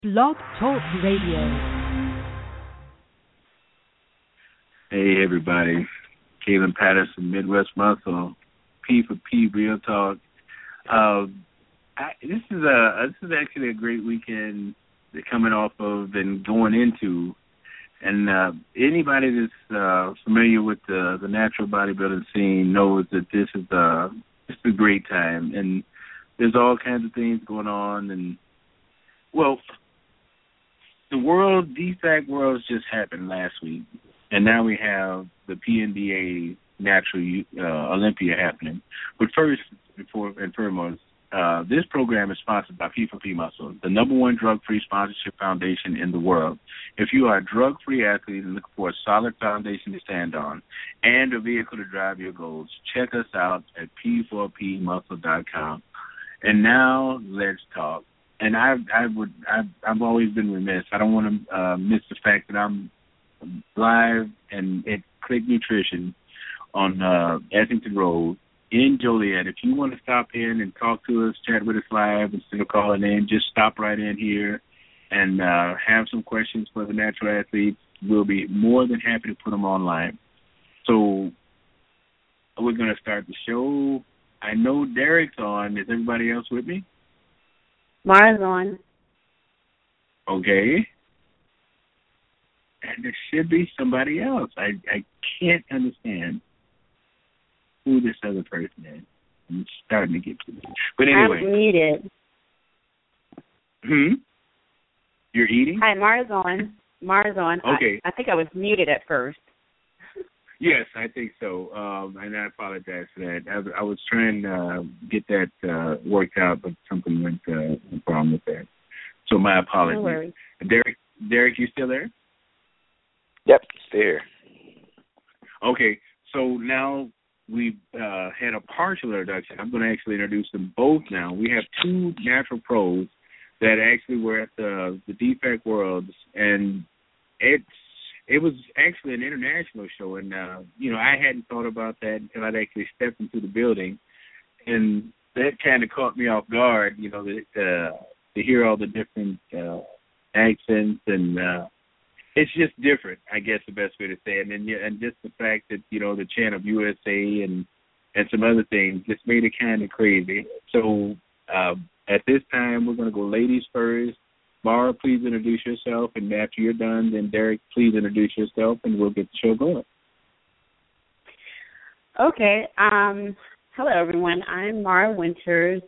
Blog Talk Radio. Hey everybody, Caleb Patterson, Midwest Muscle, P for P, Real Talk. This is actually a great weekend they're coming off of and going into, and anybody that's familiar with the natural bodybuilding scene knows that this is just a great time, and there's all kinds of things going on, and well, the DFAC Worlds just happened last week. And now we have the PNBA Natural Olympia happening. But first, before and foremost, this program is sponsored by P4P Muscle, the #1 drug-free sponsorship foundation in the world. If you are a drug-free athlete and looking for a solid foundation to stand on and a vehicle to drive your goals, check us out at p4pmuscle.com. And now let's talk. And I've always been remiss. I don't want to miss the fact that I'm live and at Click Nutrition on Essington Road in Joliet. If you want to stop in and talk to us, chat with us live instead of calling in, just stop right in here and have some questions for the natural athletes. We'll be more than happy to put them online. So we're going to start the show. I know Derek's on. Is everybody else with me? Mara's on. Okay. And there should be somebody else. I can't understand who this other person is. I'm starting to get to it. But anyway. I'm muted. You're eating? Hi, Mara's on. Mara's on. Okay. I think I was muted at first. Yes, I think so. And I apologize for that. I was trying to get that worked out, but something went wrong with that. So my apologies. No worries. Derek, you still there? Yep, still here. Okay, so now we've had a partial introduction. I'm going to actually introduce them both now. We have two natural pros that actually were at the DFAC Worlds, and it was actually an international show, and I hadn't thought about that until I'd actually stepped into the building, and that kind of caught me off guard, to hear all the different accents, and it's just different, I guess the best way to say it, and just the fact that the chant of USA and some other things just made it kind of crazy. So at this time, we're going to go ladies first. Mara, please introduce yourself, and after you're done, then Derek, please introduce yourself, and we'll get the show going. Okay. Hello, everyone. I'm Mara Winters.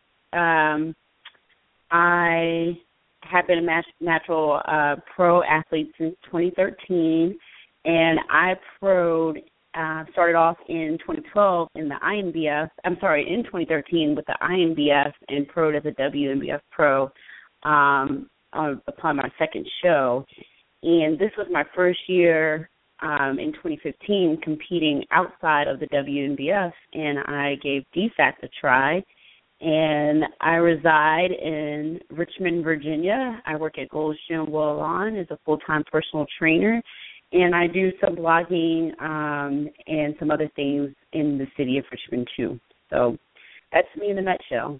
I have been a natural pro athlete since 2013, and I started off in 2012 in the INBF. I'm sorry, in 2013 with the INBF and pro'd as a WNBF pro. Upon my second show, and this was my first year in 2015 competing outside of the WNBF, and I gave DFAC a try, and I reside in Richmond, Virginia. I work at Gold's Gym Woolon as a full-time personal trainer, and I do some blogging and some other things in the city of Richmond too. So that's me in a nutshell.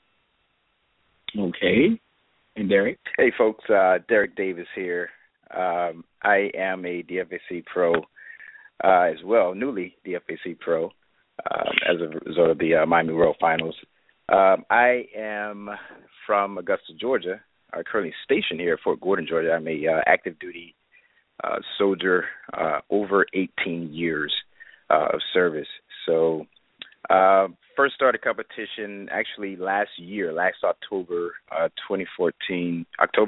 Okay. And Derek? Hey, folks. Derek Davis here. I am a DFAC pro as well, newly DFAC pro as a result of the Miami World Finals. I am from Augusta, Georgia. I'm currently stationed here at Fort Gordon, Georgia. I'm a active duty soldier, over 18 years of service. So first started competition actually last October 2014,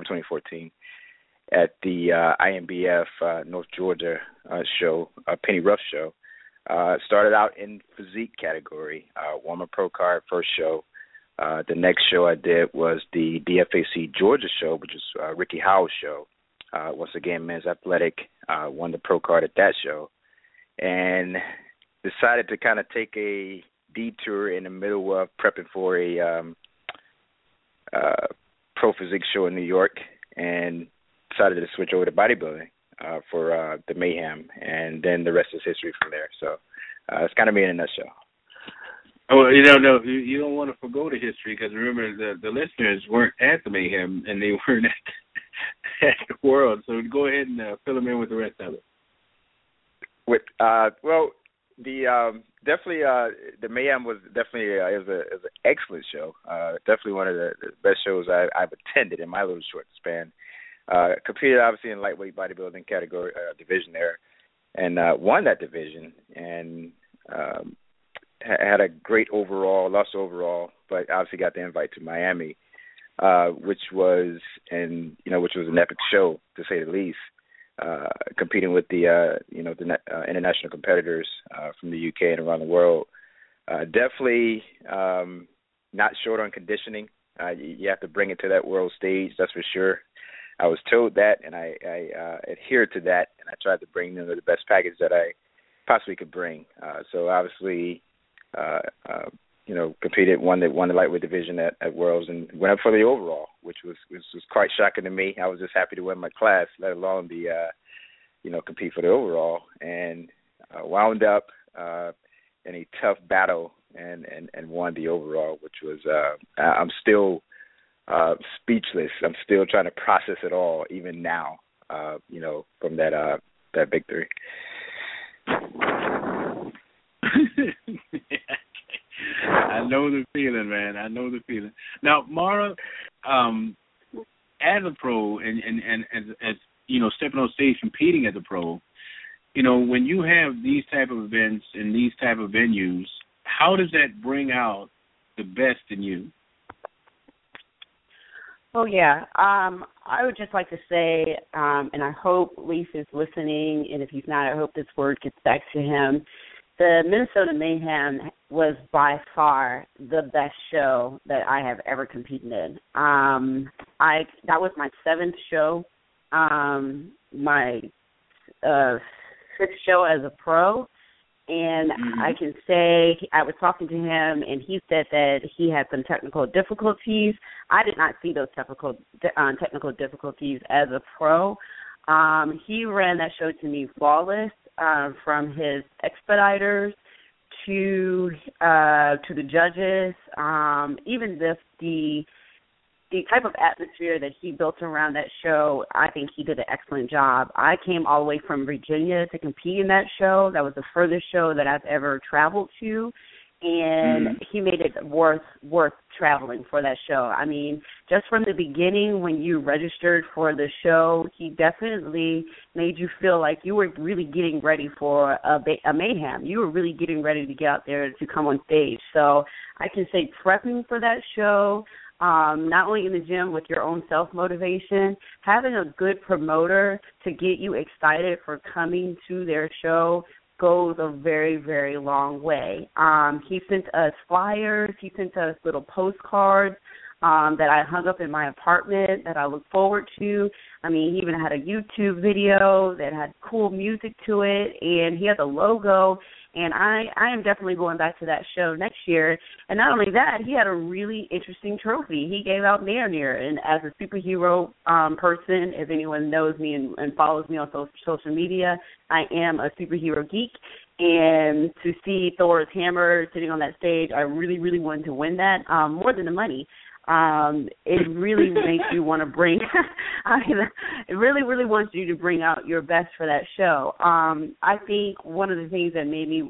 at the INBF North Georgia show, Penny Ruff show. Started out in physique category, won my pro card first show. The next show I did was the DFAC Georgia show, which was Ricky Howell's show. Once again, men's athletic, won the pro card at that show. And decided to kind of take a detour in the middle of prepping for a pro physique show in New York, and decided to switch over to bodybuilding for the Mayhem, and then the rest is history from there. So it's kind of me in a nutshell. Oh, you don't want to forgo the history, because remember the listeners weren't at the Mayhem, and they weren't world. So go ahead and fill them in with the rest of it. Definitely the Mayhem was definitely is an excellent show. Definitely one of the best shows I've attended in my little short span. Competed obviously in lightweight bodybuilding category division there, and won that division, and had a great overall, lost overall, but obviously got the invite to Miami, which was an epic show to say the least. Competing with the international competitors from the UK and around the world. Definitely not short on conditioning. You have to bring it to that world stage, that's for sure. I was told that, and I adhered to that, and I tried to bring them the best package that I possibly could bring. So obviously, competed, won the lightweight division at Worlds, and went up for the overall, which was quite shocking to me. I was just happy to win my class, let alone the compete for the overall, and wound up in a tough battle and won the overall, which was I'm still speechless. I'm still trying to process it all, even now, from that victory. I know the feeling, man. I know the feeling. Now, Mara, as a pro and as stepping on stage competing as a pro, when you have these type of events and these type of venues, how does that bring out the best in you? Oh, yeah. I would just like to say, and I hope Leif is listening, and if he's not, I hope this word gets back to him. The Minnesota Mayhem was by far the best show that I have ever competed in. That was my 7th show, my 6th show as a pro, and I can say I was talking to him, and he said that he had some technical difficulties. I did not see those technical difficulties as a pro. He ran that show to me flawless. From his expediters to the judges, even the type of atmosphere that he built around that show, I think he did an excellent job. I came all the way from Virginia to compete in that show. That was the furthest show that I've ever traveled to, and he made it worth traveling for that show. I mean, just from the beginning when you registered for the show, he definitely made you feel like you were really getting ready for a mayhem. You were really getting ready to get out there to come on stage. So I can say prepping for that show, not only in the gym with your own self-motivation, having a good promoter to get you excited for coming to their show goes a very, very long way. He sent us flyers. He sent us little postcards that I hung up in my apartment that I look forward to. I mean, he even had a YouTube video that had cool music to it, and he had the logo. And I am definitely going back to that show next year. And not only that, he had a really interesting trophy. He gave out Nair. And as a superhero person, if anyone knows me and follows me on social media, I am a superhero geek. And to see Thor's hammer sitting on that stage, I really, really wanted to win that, more than the money. It really makes you want to bring it really, really wants you to bring out your best for that show. I think one of the things that made me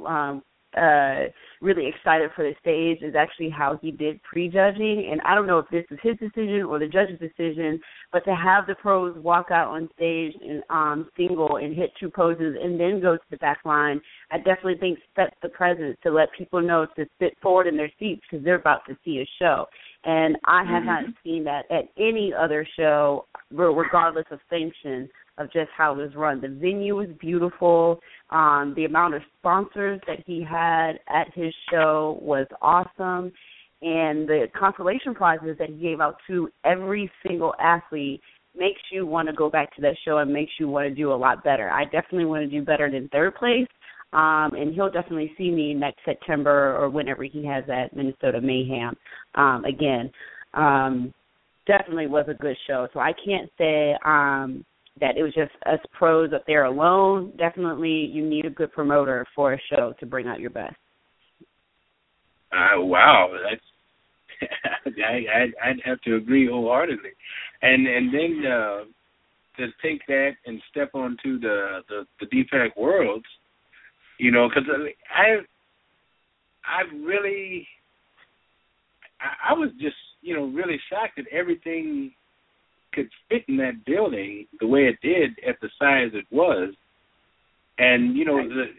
really excited for the stage is actually how he did prejudging. And I don't know if this is his decision or the judge's decision, but to have the pros walk out on stage and single and hit 2 poses and then go to the back line, I definitely think sets the precedent to let people know to sit forward in their seats because they're about to see a show. And I have not seen that at any other show, regardless of sanction, of just how it was run. The venue was beautiful. The amount of sponsors that he had at his show was awesome. And the consolation prizes that he gave out to every single athlete makes you want to go back to that show and makes you want to do a lot better. I definitely want to do better than 3rd place. And he'll definitely see me next September or whenever he has that Minnesota Mayhem again. Definitely was a good show. So I can't say that it was just us pros up there alone. Definitely you need a good promoter for a show to bring out your best. Wow, that's I'd have to agree wholeheartedly. And then to take that and step onto the DFAC worlds, you know, because I was just, you know, really shocked that everything could fit in that building the way it did at the size it was. And, you know,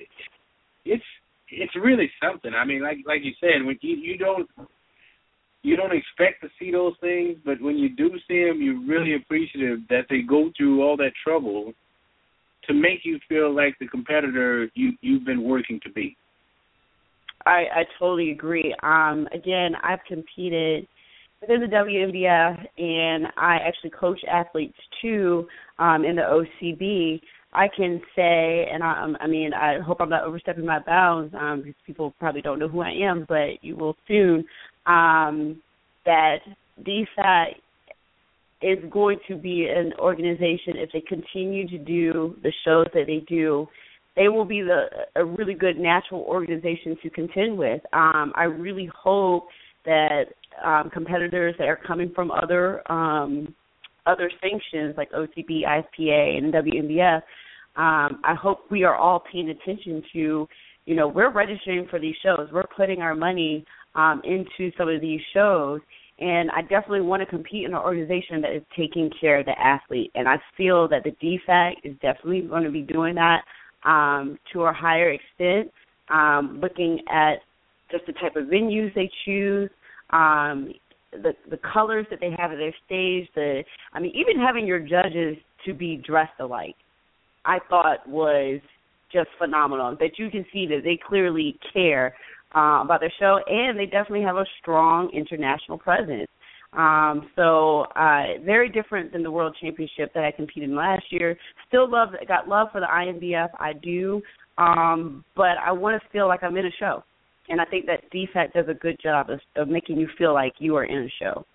it's really something. I mean, like you said, when you don't expect to see those things, but when you do see them, you're really appreciative that they go through all that trouble to make you feel like the competitor you've been working to be. I totally agree. Again, I've competed within the WNBF, and I actually coach athletes too in the OCB. I can say, and I mean, I hope I'm not overstepping my bounds because people probably don't know who I am, but you will soon, that DFAC is going to be an organization, if they continue to do the shows that they do, they will be a really good natural organization to contend with. I really hope that competitors that are coming from other sanctions like OCB, IFPA, and WNBF, I hope we are all paying attention to, you know, we're registering for these shows. We're putting our money into some of these shows, and I definitely want to compete in an organization that is taking care of the athlete. And I feel that the DFAC is definitely going to be doing that to a higher extent, looking at just the type of venues they choose, the colors that they have at their stage. Even having your judges to be dressed alike, I thought was just phenomenal. That you can see that they clearly care about their show, and they definitely have a strong international presence. So very different than the World Championship that I competed in last year. Still got love for the INBF, I do, but I want to feel like I'm in a show. And I think that DFAC does a good job of making you feel like you are in a show.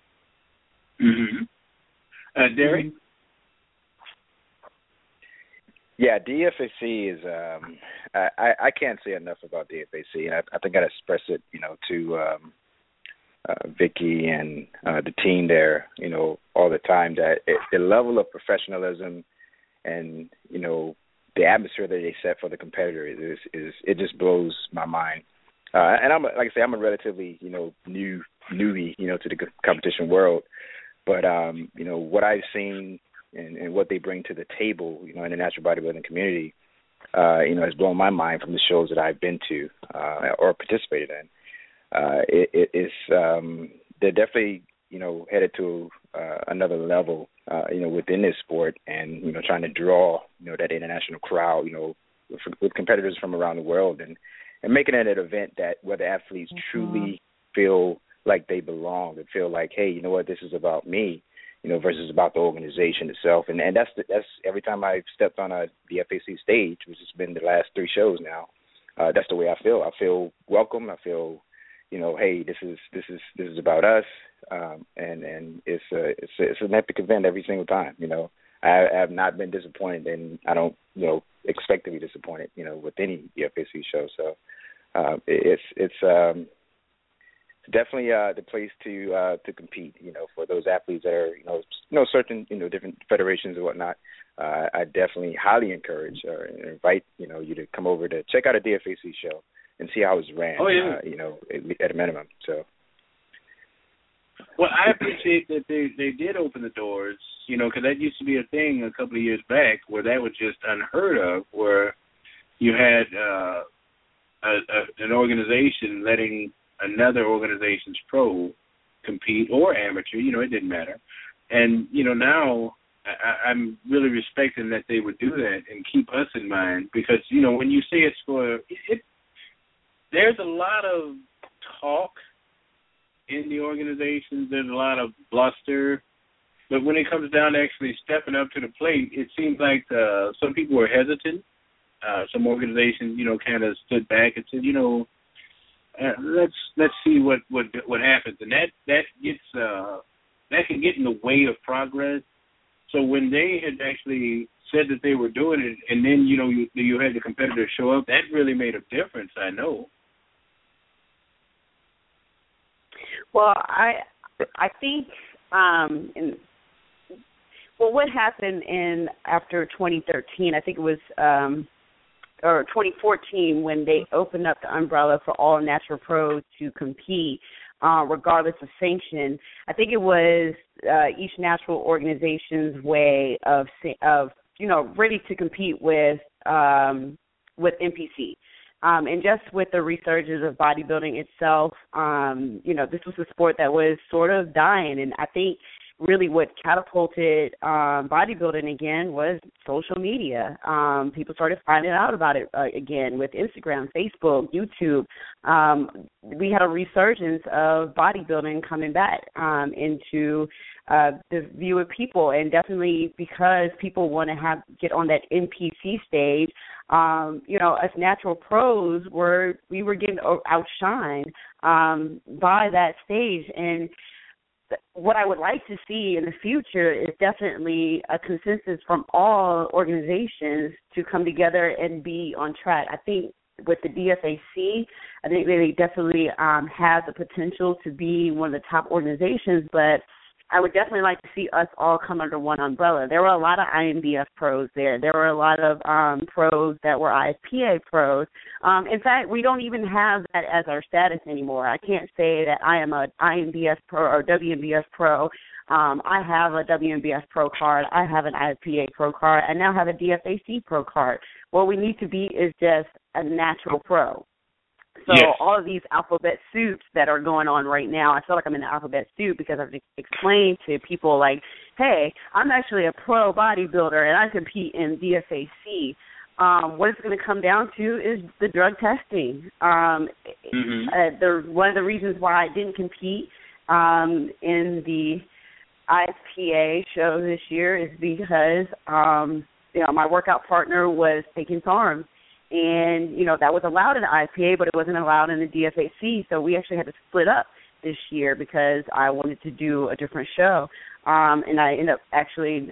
Mm-hmm. Derek? Yeah, DFAC is. I can't say enough about DFAC, and I think I expressed it, you know, to Vicky and the team there, you know, all the time, that the level of professionalism and, you know, the atmosphere that they set for the competitor is it just blows my mind. And I'm a relatively, you know, newbie, you know, to the competition world, but you know, what I've seen and what they bring to the table, you know, in the natural bodybuilding community, you know, has blown my mind from the shows that I've been to or participated in. They're definitely, you know, headed to another level, you know, within this sport, and, you know, trying to draw, you know, that international crowd, you know, with competitors from around the world, and making it an event that where the athletes truly feel like they belong and feel like, hey, you know what, this is about me, you know, versus about the organization itself. And that's every time I've stepped on the FAC stage, which has been the last 3 shows now, that's the way I feel. I feel welcome. I feel, you know, hey, this is about us, and it's an epic event every single time. You know, I have not been disappointed, and I don't, you know, expect to be disappointed, you know, with any FAC show. So it's definitely the place to compete, you know, for those athletes that are, you know, certain, you know, different federations and whatnot. I definitely highly encourage or invite, you know, you to come over to check out a DFAC show and see how it's ran, you know, at a minimum. So. Well, I appreciate that they did open the doors, you know, because that used to be a thing a couple of years back where that was just unheard of, where you had an organization letting another organization's pro compete, or amateur, you know, it didn't matter. And, you know, now I'm really respecting that they would do that and keep us in mind, because, you know, when you say it's for it, there's a lot of talk in the organizations, there's a lot of bluster, but when it comes down to actually stepping up to the plate, it seems like some people were hesitant. Some organizations, you know, kind of stood back and said, you know, let's see what happens, and that gets that can get in the way of progress. So when they had actually said that they were doing it, and then, you know, you had the competitors show up, that really made a difference, I know. Well, I think Well, what happened after 2013? I think it was or 2014 when they opened up the umbrella for all natural pros to compete, regardless of sanction. I think it was each natural organization's way of ready to compete with NPC. And just with the resurgence of bodybuilding itself, this was a sport that was sort of dying. And I think really what catapulted bodybuilding again was social media. People started finding out about it again with Instagram, Facebook, YouTube. We had a resurgence of bodybuilding coming back into the view of people, and definitely because people want to get on that NPC stage. Us natural pros we were getting outshined by that stage. And what I would like to see in the future is definitely a consensus from all organizations to come together and be on track. I think with the DFAC, I think they definitely have the potential to be one of the top organizations, but I would definitely like to see us all come under one umbrella. There were a lot of INBF pros there. There were a lot of pros that were IFPA pros. In fact, we don't even have that as our status anymore. I can't say that I am a INBF pro or WNBF pro. I have a WNBF pro card. I have an IFPA pro card. I now have a DFAC pro card. What we need to be is just a natural pro. So yes. All of these alphabet soups that are going on right now, I feel like I'm in the alphabet soup because I've explained to people like, hey, I'm actually a pro bodybuilder and I compete in DFAC. What it's going to come down to is the drug testing. One of the reasons why I didn't compete in the IFPA show this year is because, my workout partner was taking SARMs. And, that was allowed in the IFPA, but it wasn't allowed in the DFAC. So we actually had to split up this year because I wanted to do a different show. And I ended up actually,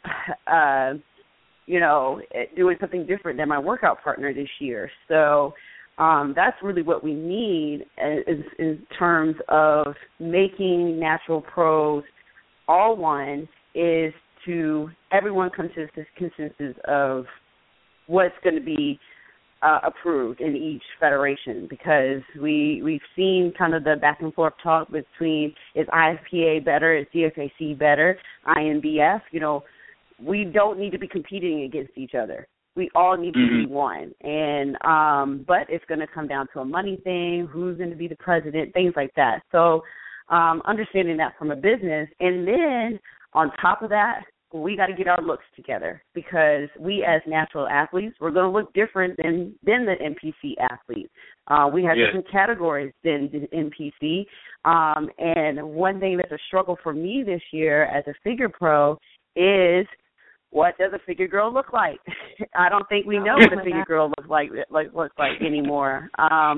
doing something different than my workout partner this year. So that's really what we need in terms of making natural pros all one, is to everyone come to this consensus of what's going to be approved in each federation, because we've seen kind of the back and forth talk between, is IFPA better, is DFAC better, INBF. We don't need to be competing against each other. We all need to be one. And but it's going to come down to a money thing, who's going to be the president, things like that. So understanding that from a business, and then on top of that, we got to get our looks together, because we as natural athletes, we're going to look different than the NPC athletes. We have different categories than the NPC. And one thing that's a struggle for me this year as a figure pro is, what does a figure girl look like? I don't think we know what a figure girl looks like anymore.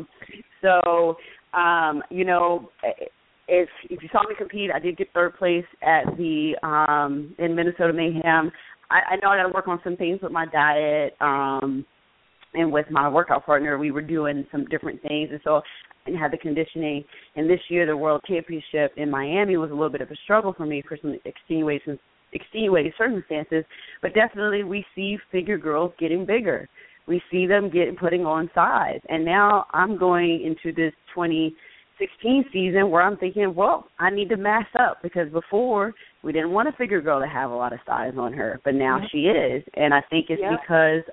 If you saw me compete, I did get third place at the in Minnesota Mayhem. I know I got to work on some things with my diet, and with my workout partner, we were doing some different things, and so I didn't have the conditioning. And this year, the World Championship in Miami was a little bit of a struggle for me for some extenuating circumstances. But definitely, we see figure girls getting bigger. We see them putting on size, and now I'm going into this 2016 season where I'm thinking, well, I need to mass up, because before we didn't want a figure girl to have a lot of size on her, but now she is, and I think it's because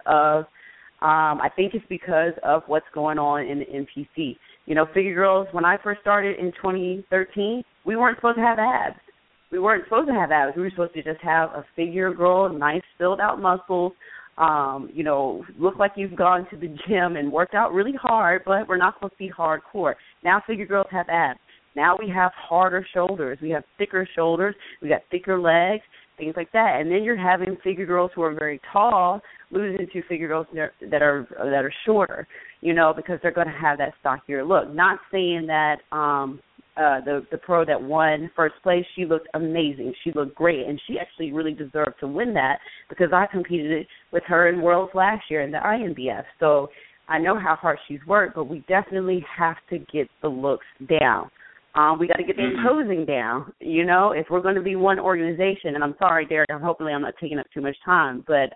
of what's going on in the NPC. Figure girls, when I first started in 2013, we weren't supposed to have abs. We weren't supposed to have abs. We were supposed to just have a figure girl, nice filled out muscles. Look like you've gone to the gym and worked out really hard, but we're not supposed to be hardcore. Now figure girls have abs. Now we have harder shoulders. We have thicker shoulders. We got thicker legs, things like that. And then you're having figure girls who are very tall losing to figure girls that are shorter, because they're going to have that stockier look. Not saying that the pro that won first place, she looked amazing. She looked great, and she actually really deserved to win that, because I competed with her in Worlds last year in the INBF. So I know how hard she's worked, but we definitely have to get the looks down. We got to get the imposing down. You know, if we're going to be one organization, and I'm sorry, Derek, hopefully I'm not taking up too much time, but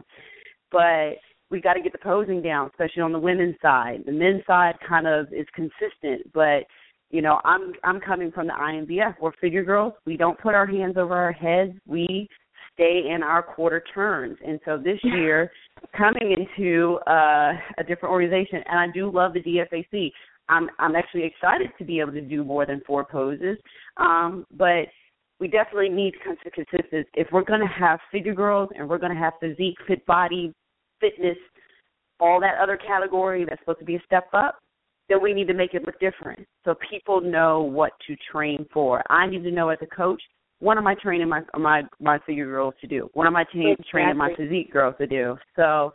we got to get the posing down, especially on the women's side. The men's side kind of is consistent, but you know, I'm coming from the INBF. We're figure girls. We don't put our hands over our heads. We stay in our quarter turns. And so this year, coming into a different organization, and I do love the DFAC. I'm actually excited to be able to do more than 4 poses, but we definitely need consistency. If we're going to have figure girls and we're going to have physique, fit body, fitness, all that other category that's supposed to be a step up, then we need to make it look different so people know what to train for. I need to know as a coach, what am I training my figure girls to do? What am I training my physique girls to do? So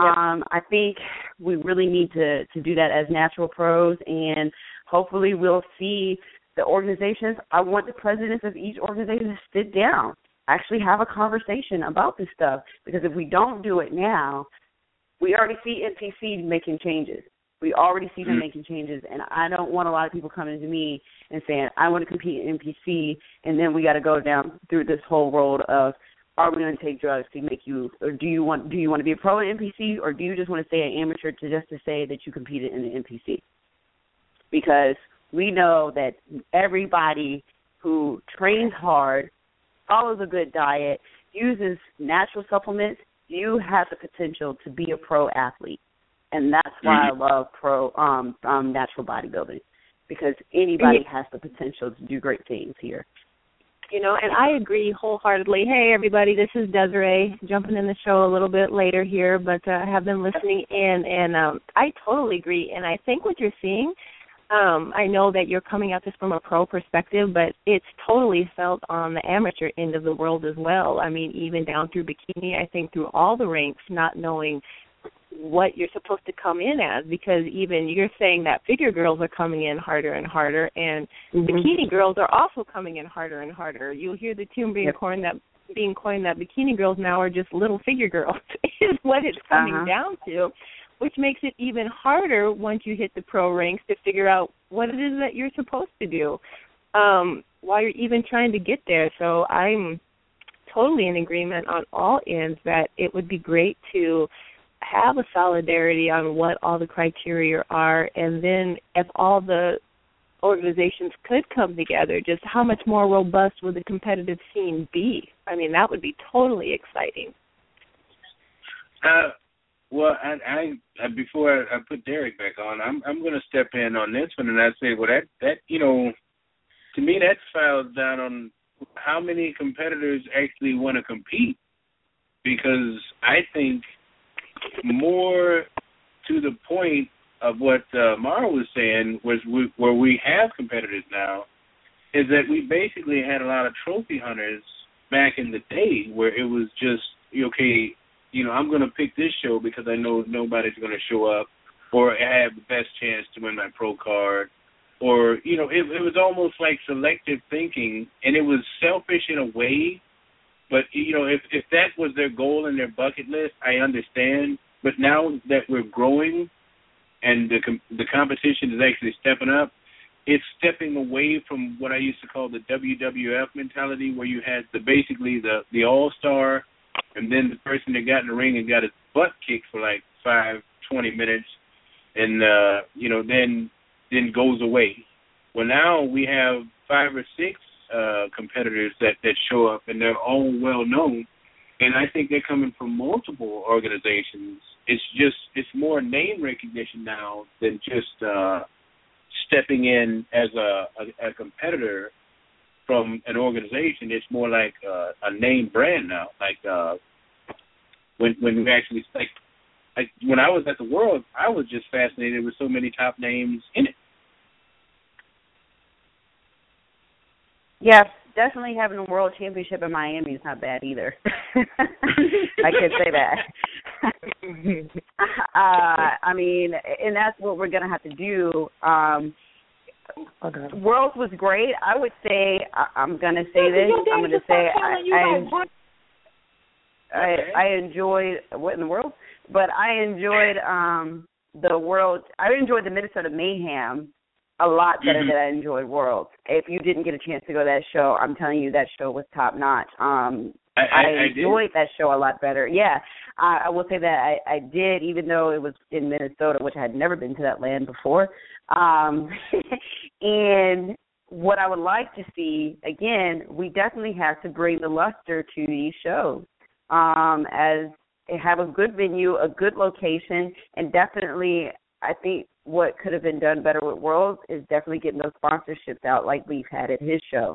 I think we really need to do that as natural pros, and hopefully we'll see the organizations. I want the presidents of each organization to sit down, actually have a conversation about this stuff, because if we don't do it now, we already see NPC making changes. We already see them making changes, and I don't want a lot of people coming to me and saying, I want to compete in NPC, and then we got to go down through this whole road of, are we going to take drugs to make you, or do you want to be a pro in NPC, or do you just want to stay an amateur to say that you competed in the NPC? Because we know that everybody who trains hard, follows a good diet, uses natural supplements, you have the potential to be a pro athlete. And that's why I love natural bodybuilding, because anybody has the potential to do great things here. You know, and I agree wholeheartedly. Hey, everybody, this is Desiree, jumping in the show a little bit later here, but I have been listening in, and I totally agree. And I think what you're seeing, I know that you're coming at this from a pro perspective, but it's totally felt on the amateur end of the world as well. I mean, even down through bikini, I think through all the ranks, not knowing what you're supposed to come in as, because even you're saying that figure girls are coming in harder and harder, and bikini girls are also coming in harder and harder. You'll hear the term being coined that bikini girls now are just little figure girls is what it's coming down to, which makes it even harder once you hit the pro ranks to figure out what it is that you're supposed to do while you're even trying to get there. So I'm totally in agreement on all ends that it would be great to have a solidarity on what all the criteria are, and then if all the organizations could come together, just how much more robust would the competitive scene be? I mean, that would be totally exciting. Well, I before I put Derek back on, I'm going to step in on this one, and I say, well, that you know, to me that files down on how many competitors actually want to compete, because I think more to the point of what Mara was saying was where we have competitors now is that we basically had a lot of trophy hunters back in the day where it was just, okay, you know, I'm going to pick this show because I know nobody's going to show up, or I have the best chance to win my pro card, or, you know, it was almost like selective thinking, and it was selfish in a way. But, you know, if that was their goal and their bucket list, I understand. But now that we're growing and the competition is actually stepping up, it's stepping away from what I used to call the WWF mentality, where you had basically the all-star and then the person that got in the ring and got his butt kicked for like 20 minutes and, you know, then goes away. Well, now we have 5 or 6 competitors that show up, and they're all well known, and I think they're coming from multiple organizations. It's more name recognition now than just stepping in as a competitor from an organization. It's more like a name brand now. Like when we actually, like when I was at the World, I was just fascinated with so many top names in it. Yes, definitely having a world championship in Miami is not bad either. I can say that. I mean, and that's what we're going to have to do. Worlds was great. I would say, I'm going to say this. I'm going to say I enjoyed, what in the world? But I enjoyed the World. I enjoyed the Minnesota Mayhem a lot better than I enjoyed Worlds. If you didn't get a chance to go to that show, I'm telling you that show was top notch. I enjoyed that show a lot better. Yeah, I will say that I did, even though it was in Minnesota, which I had never been to that land before. And what I would like to see, again, we definitely have to bring the luster to these shows, as have a good venue, a good location, and definitely I think what could have been done better with Worlds is definitely getting those sponsorships out like Leaf had at his show.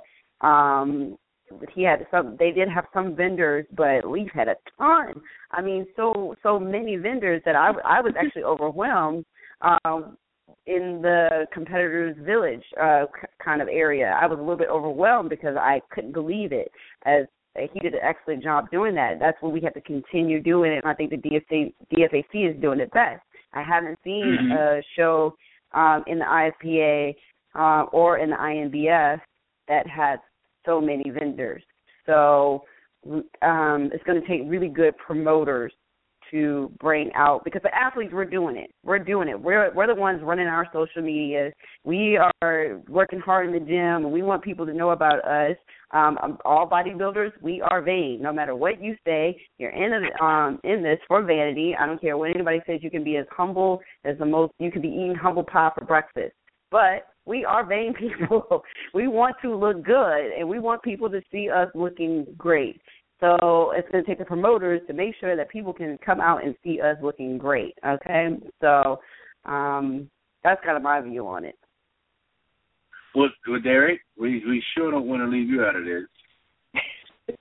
They did have some vendors, but Leaf had a ton. I mean, so many vendors that I was actually overwhelmed in the competitors' village kind of area. I was a little bit overwhelmed because I couldn't believe it. As he did an excellent job doing that. That's what we have to continue doing it, and I think the DFAC is doing it best. I haven't seen a show in the IFPA or in the INBF that has so many vendors. So it's going to take really good promoters to bring out, because the athletes, we're doing it. We're the ones running our social media. We are working hard in the gym, and we want people to know about us. All bodybuilders, we are vain. No matter what you say, you're in this for vanity. I don't care what anybody says. You can be as humble as you can be eating humble pie for breakfast. But we are vain people. We want to look good, and we want people to see us looking great. So it's going to take the promoters to make sure that people can come out and see us looking great, okay? So that's kind of my view on it. Well, Derek, we sure don't want to leave you out of this.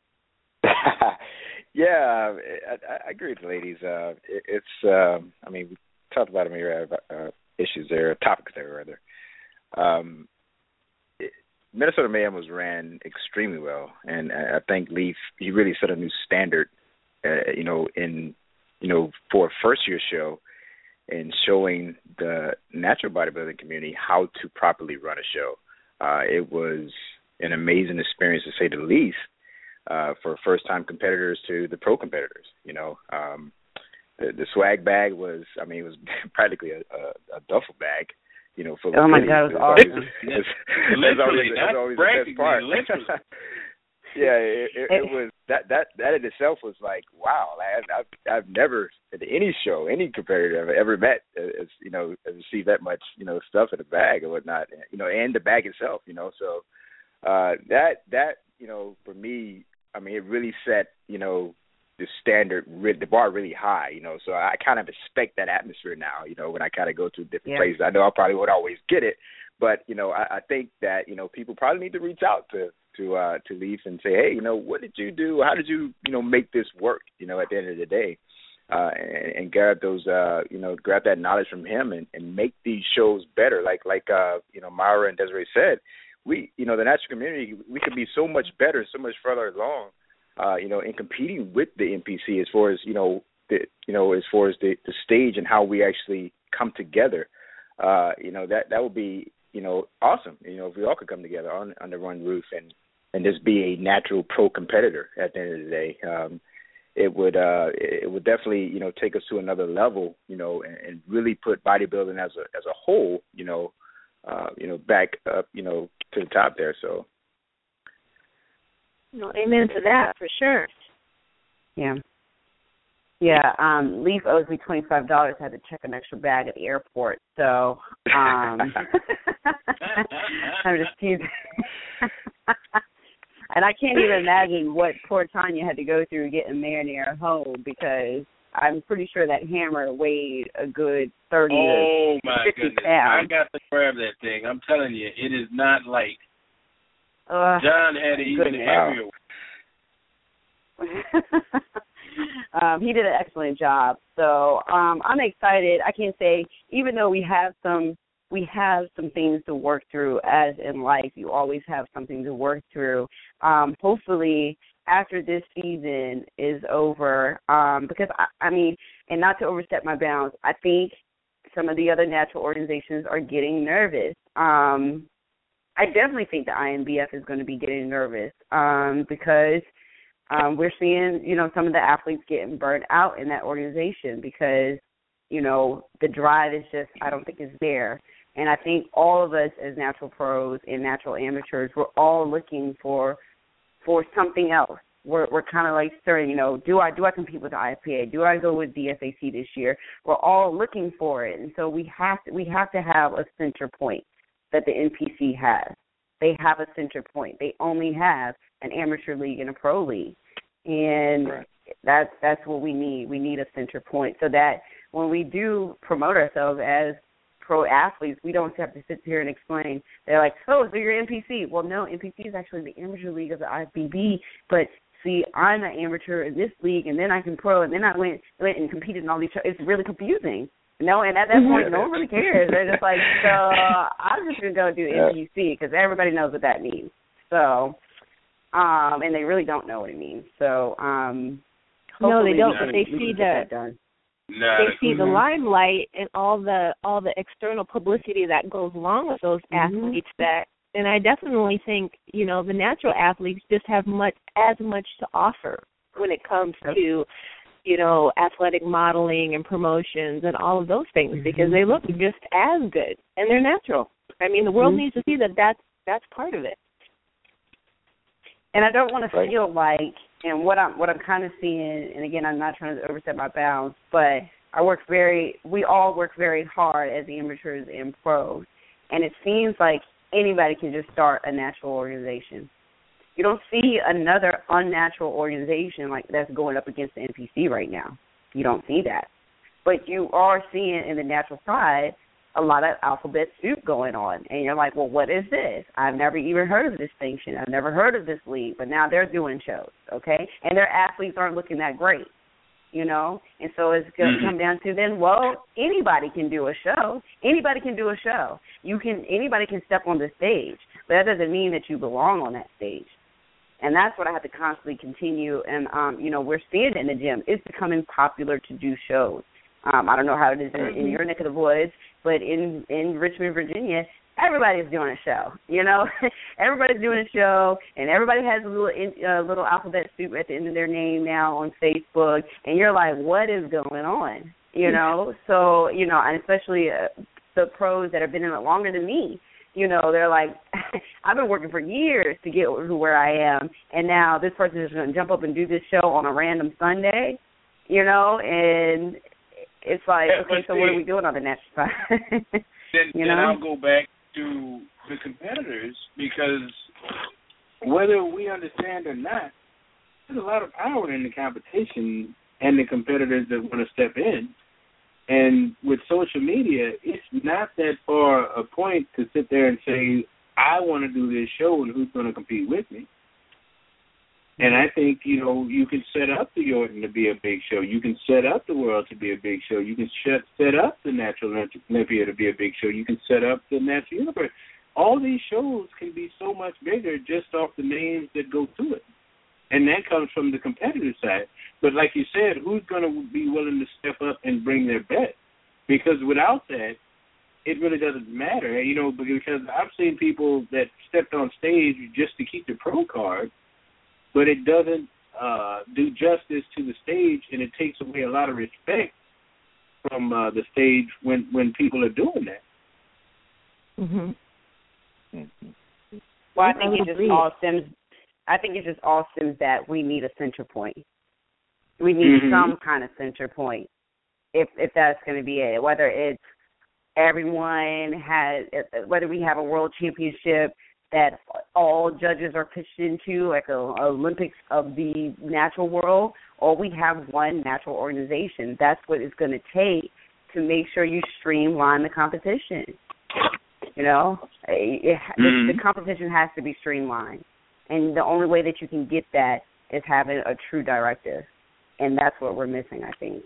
Yeah, I agree with the ladies. I mean, we talked about issues there, topics there, rather. Minnesota Mayhem was ran extremely well, and I think Leaf, he really set a new standard, for a first-year show, in showing the natural bodybuilding community how to properly run a show. It was an amazing experience, to say the least, for first-time competitors to the pro competitors. The swag bag was practically a duffel bag. For oh my God, it was awesome. That's always the best part. Yeah, it was that in itself was like, wow. I've never at any show, any competitor I've ever met, has received that much stuff in a bag or whatnot, and the bag itself, So that for me, it really set the standard, the bar really high, so I kind of expect that atmosphere now, when I kind of go to different places. I know I probably would always get it, but, I think that, people probably need to reach out to Leaf and say, hey, what did you do? How did you, make this work, at the end of the day, and grab those, grab that knowledge from him and make these shows better. Like Myra and Desiree said, we, the natural community, we could be so much better, so much further along, in competing with the NPC as far as, as far as the stage and how we actually come together, that would be, awesome. If we all could come together under one roof and just be a natural pro competitor at the end of the day. It would definitely, take us to another level, and really put bodybuilding as a whole, back up, to the top there. So. No, amen to that for sure. Yeah. Yeah, Leaf owes me $25. I had to check an extra bag at the airport. So I'm just teasing. And I can't even imagine what poor Tanya had to go through getting Marinara home, because I'm pretty sure that hammer weighed a good 30 to 50 goodness. pounds. I got to grab that thing. I'm telling you, it is not light. John had it even heavier. He did an excellent job. So I'm excited. I can say, even though we have some things to work through, as in life, you always have something to work through. Hopefully, after this season is over, because and not to overstep my bounds, I think some of the other natural organizations are getting nervous. I definitely think the INBF is going to be getting nervous because we're seeing, some of the athletes getting burnt out in that organization because, the drive is just, I don't think is there. And I think all of us as natural pros and natural amateurs, we're all looking for something else. We're kind of like starting, you know, do I compete with the IFPA? Do I go with DFAC this year? We're all looking for it, and so we have to have a center point that the NPC has. They have a center point. They only have an amateur league and a pro league, and that's what we need. We need a center point so that when we do promote ourselves as pro athletes, we don't have to sit here and explain. They're like, oh, so you're NPC. Well, no, NPC is actually the amateur league of the IFBB, but see, I'm an amateur in this league, and then I can pro, and then I went and competed in all these shows. It's really confusing. You know, and at that point, no one really cares. They're just like, so I'm just going to go do NPC because everybody knows what that means. So, and they really don't know what it means. So, no, they don't, but they see the limelight and all the external publicity that goes along with those athletes that. And I definitely think, you know, the natural athletes just have as much to offer when it comes to, you know, athletic modeling and promotions and all of those things because they look just as good and they're natural. I mean, the world needs to see that's part of it. And I don't want to feel like, and what I'm kind of seeing, and again, I'm not trying to overstep my bounds, but we all work very hard as amateurs and pros, and it seems like anybody can just start a natural organization. You don't see another unnatural organization like that's going up against the NPC right now. You don't see that. But you are seeing in the natural side a lot of alphabet soup going on. And you're like, well, what is this? I've never even heard of this distinction. I've never heard of this league. But now they're doing shows, okay? And their athletes aren't looking that great, you know? And so it's going to come down to then, well, anybody can do a show. Anybody can do a show. Anybody can step on the stage. But that doesn't mean that you belong on that stage. And that's what I have to constantly continue. And, you know, we're seeing it in the gym. It's becoming popular to do shows. I don't know how it is in your neck of the woods, but in Richmond, Virginia, everybody's doing a show, you know. Everybody's doing a show, and everybody has a little alphabet soup at the end of their name now on Facebook. And you're like, what is going on, you know? So, you know, and especially the pros that have been in it longer than me, you know, they're like, I've been working for years to get to where I am, and now this person is going to jump up and do this show on a random Sunday, you know, and it's like, okay, so what are we doing on the natural side? Then I'll go back to the competitors because whether we understand or not, there's a lot of power in the competition and the competitors that want to step in. And with social media, it's not that far a point to sit there and say, I want to do this show and who's going to compete with me. And I think, you know, you can set up the Yorton to be a big show. You can set up the World to be a big show. You can set up the Natural Olympia to be a big show. You can set up the Natural Universe. All these shows can be so much bigger just off the names that go to it. And that comes from the competitor side. But like you said, who's going to be willing to step up and bring their bet? Because without that, it really doesn't matter. You know, because I've seen people that stepped on stage just to keep the pro card, but it doesn't do justice to the stage, and it takes away a lot of respect from the stage when people are doing that. Well, I think it just all stems. I think it just all stems that we need a center point. We need some kind of center point, if that's going to be it. Whether it's everyone has, whether we have a world championship that all judges are pitched into, like a Olympics of the natural world, or we have one natural organization. That's what it's going to take to make sure you streamline the competition. You know, the competition has to be streamlined. And the only way that you can get that is having a true directive. And that's what we're missing, I think.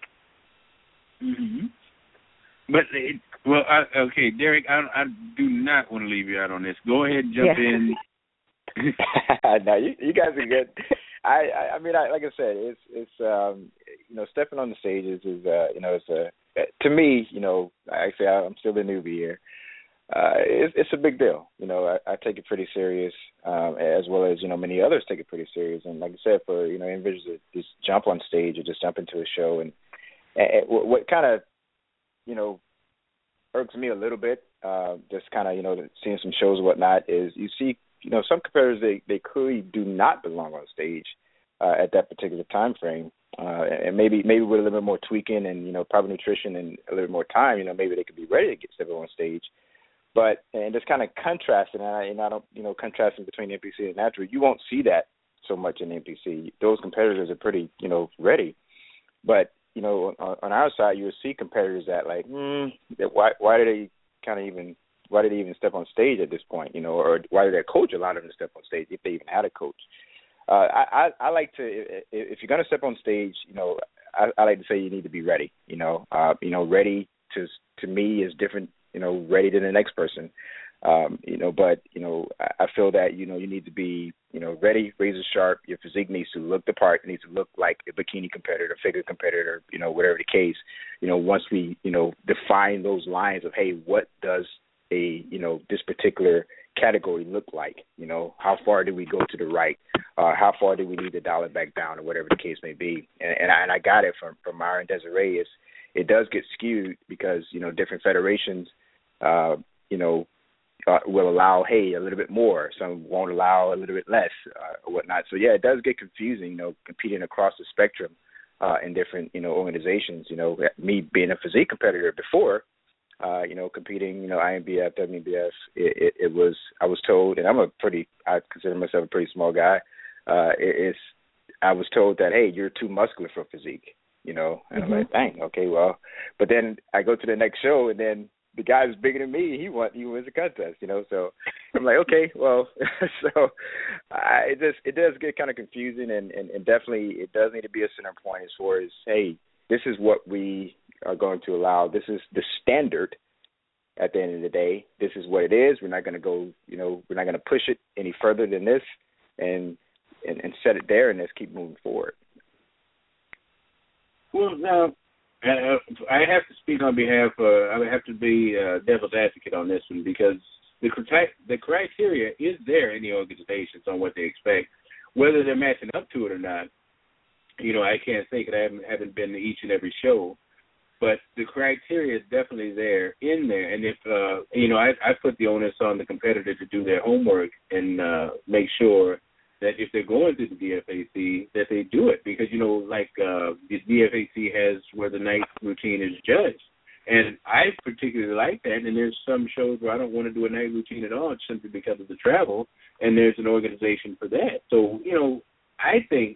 But, okay, Derek, I do not want to leave you out on this. Go ahead and jump in. No, you guys are good. I mean, like I said, it's you know, stepping on the stages is you know, it's to me, you know, actually I'm still a newbie here. It's a big deal. You know, I take it pretty serious, as well as, you know, many others take it pretty serious. And like I said, for, you know, individuals that just jump on stage or just jump into a show, and what kind of, you know, irks me a little bit just kind of, seeing some shows and whatnot, is you see, some competitors, they clearly do not belong on stage at that particular time frame. And maybe with a little bit more tweaking and, proper nutrition and a little bit more time, maybe they could be ready to get step on stage. But, and just kind of contrasting, and I don't, contrasting between NPC and natural, you won't see that so much in NPC. Those competitors are pretty, ready. But, on our side, you will see competitors that like, why do they even step on stage at this point, or why did their coach allow them to step on stage if they even had a coach? I like to, if you're going to step on stage, I like to say you need to be ready. Ready to me is different, ready than the next person. But I feel that you need to be ready, razor sharp. Your physique needs to look the part. It needs to look like a bikini competitor, figure competitor, whatever the case. Once we define those lines of, hey, what does a this particular category look like? How far do we go to the right? How far do we need to dial it back down, or whatever the case may be? And I got it from Myra and Desiree. It does get skewed because different federations, will allow, hey, a little bit more. Some won't allow a little bit less, or whatnot. So yeah, it does get confusing. Competing across the spectrum in different organizations. Me being a physique competitor before. Competing, INBF, WNBF, it was, I was told, and I consider myself a pretty small guy, I was told that, hey, you're too muscular for physique, and I'm like, dang, okay, well, but then I go to the next show, and then the guy who's bigger than me, he wins the contest, so I'm like, okay, well, so it does get kind of confusing, and definitely it does need to be a center point as far as, hey, this is what we are going to allow. This is the standard at the end of the day. This is what it is. We're not going to go, we're not going to push it any further than this and set it there and let's keep moving forward. Well, now, I have to speak on behalf I would have to be devil's advocate on this one because the criteria is there in the organizations on what they expect. Whether they're matching up to it or not, I can't say because I haven't been to each and every show, but the criteria is definitely in there. And if, I put the onus on the competitor to do their homework and make sure that if they're going to the DFAC, that they do it. Because, the DFAC has where the night routine is judged. And I particularly like that. And there's some shows where I don't want to do a night routine at all simply because of the travel. And there's an organization for that. So, I think,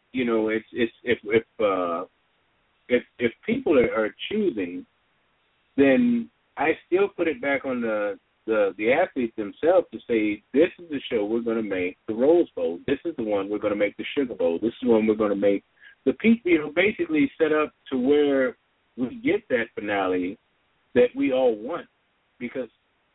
if people are choosing, then I still put it back on the athletes themselves to say, this is the show we're going to make the Rose Bowl. This is the one we're going to make the Sugar Bowl. This is the one we're going to make the peak. Basically set up to where we get that finale that we all want, because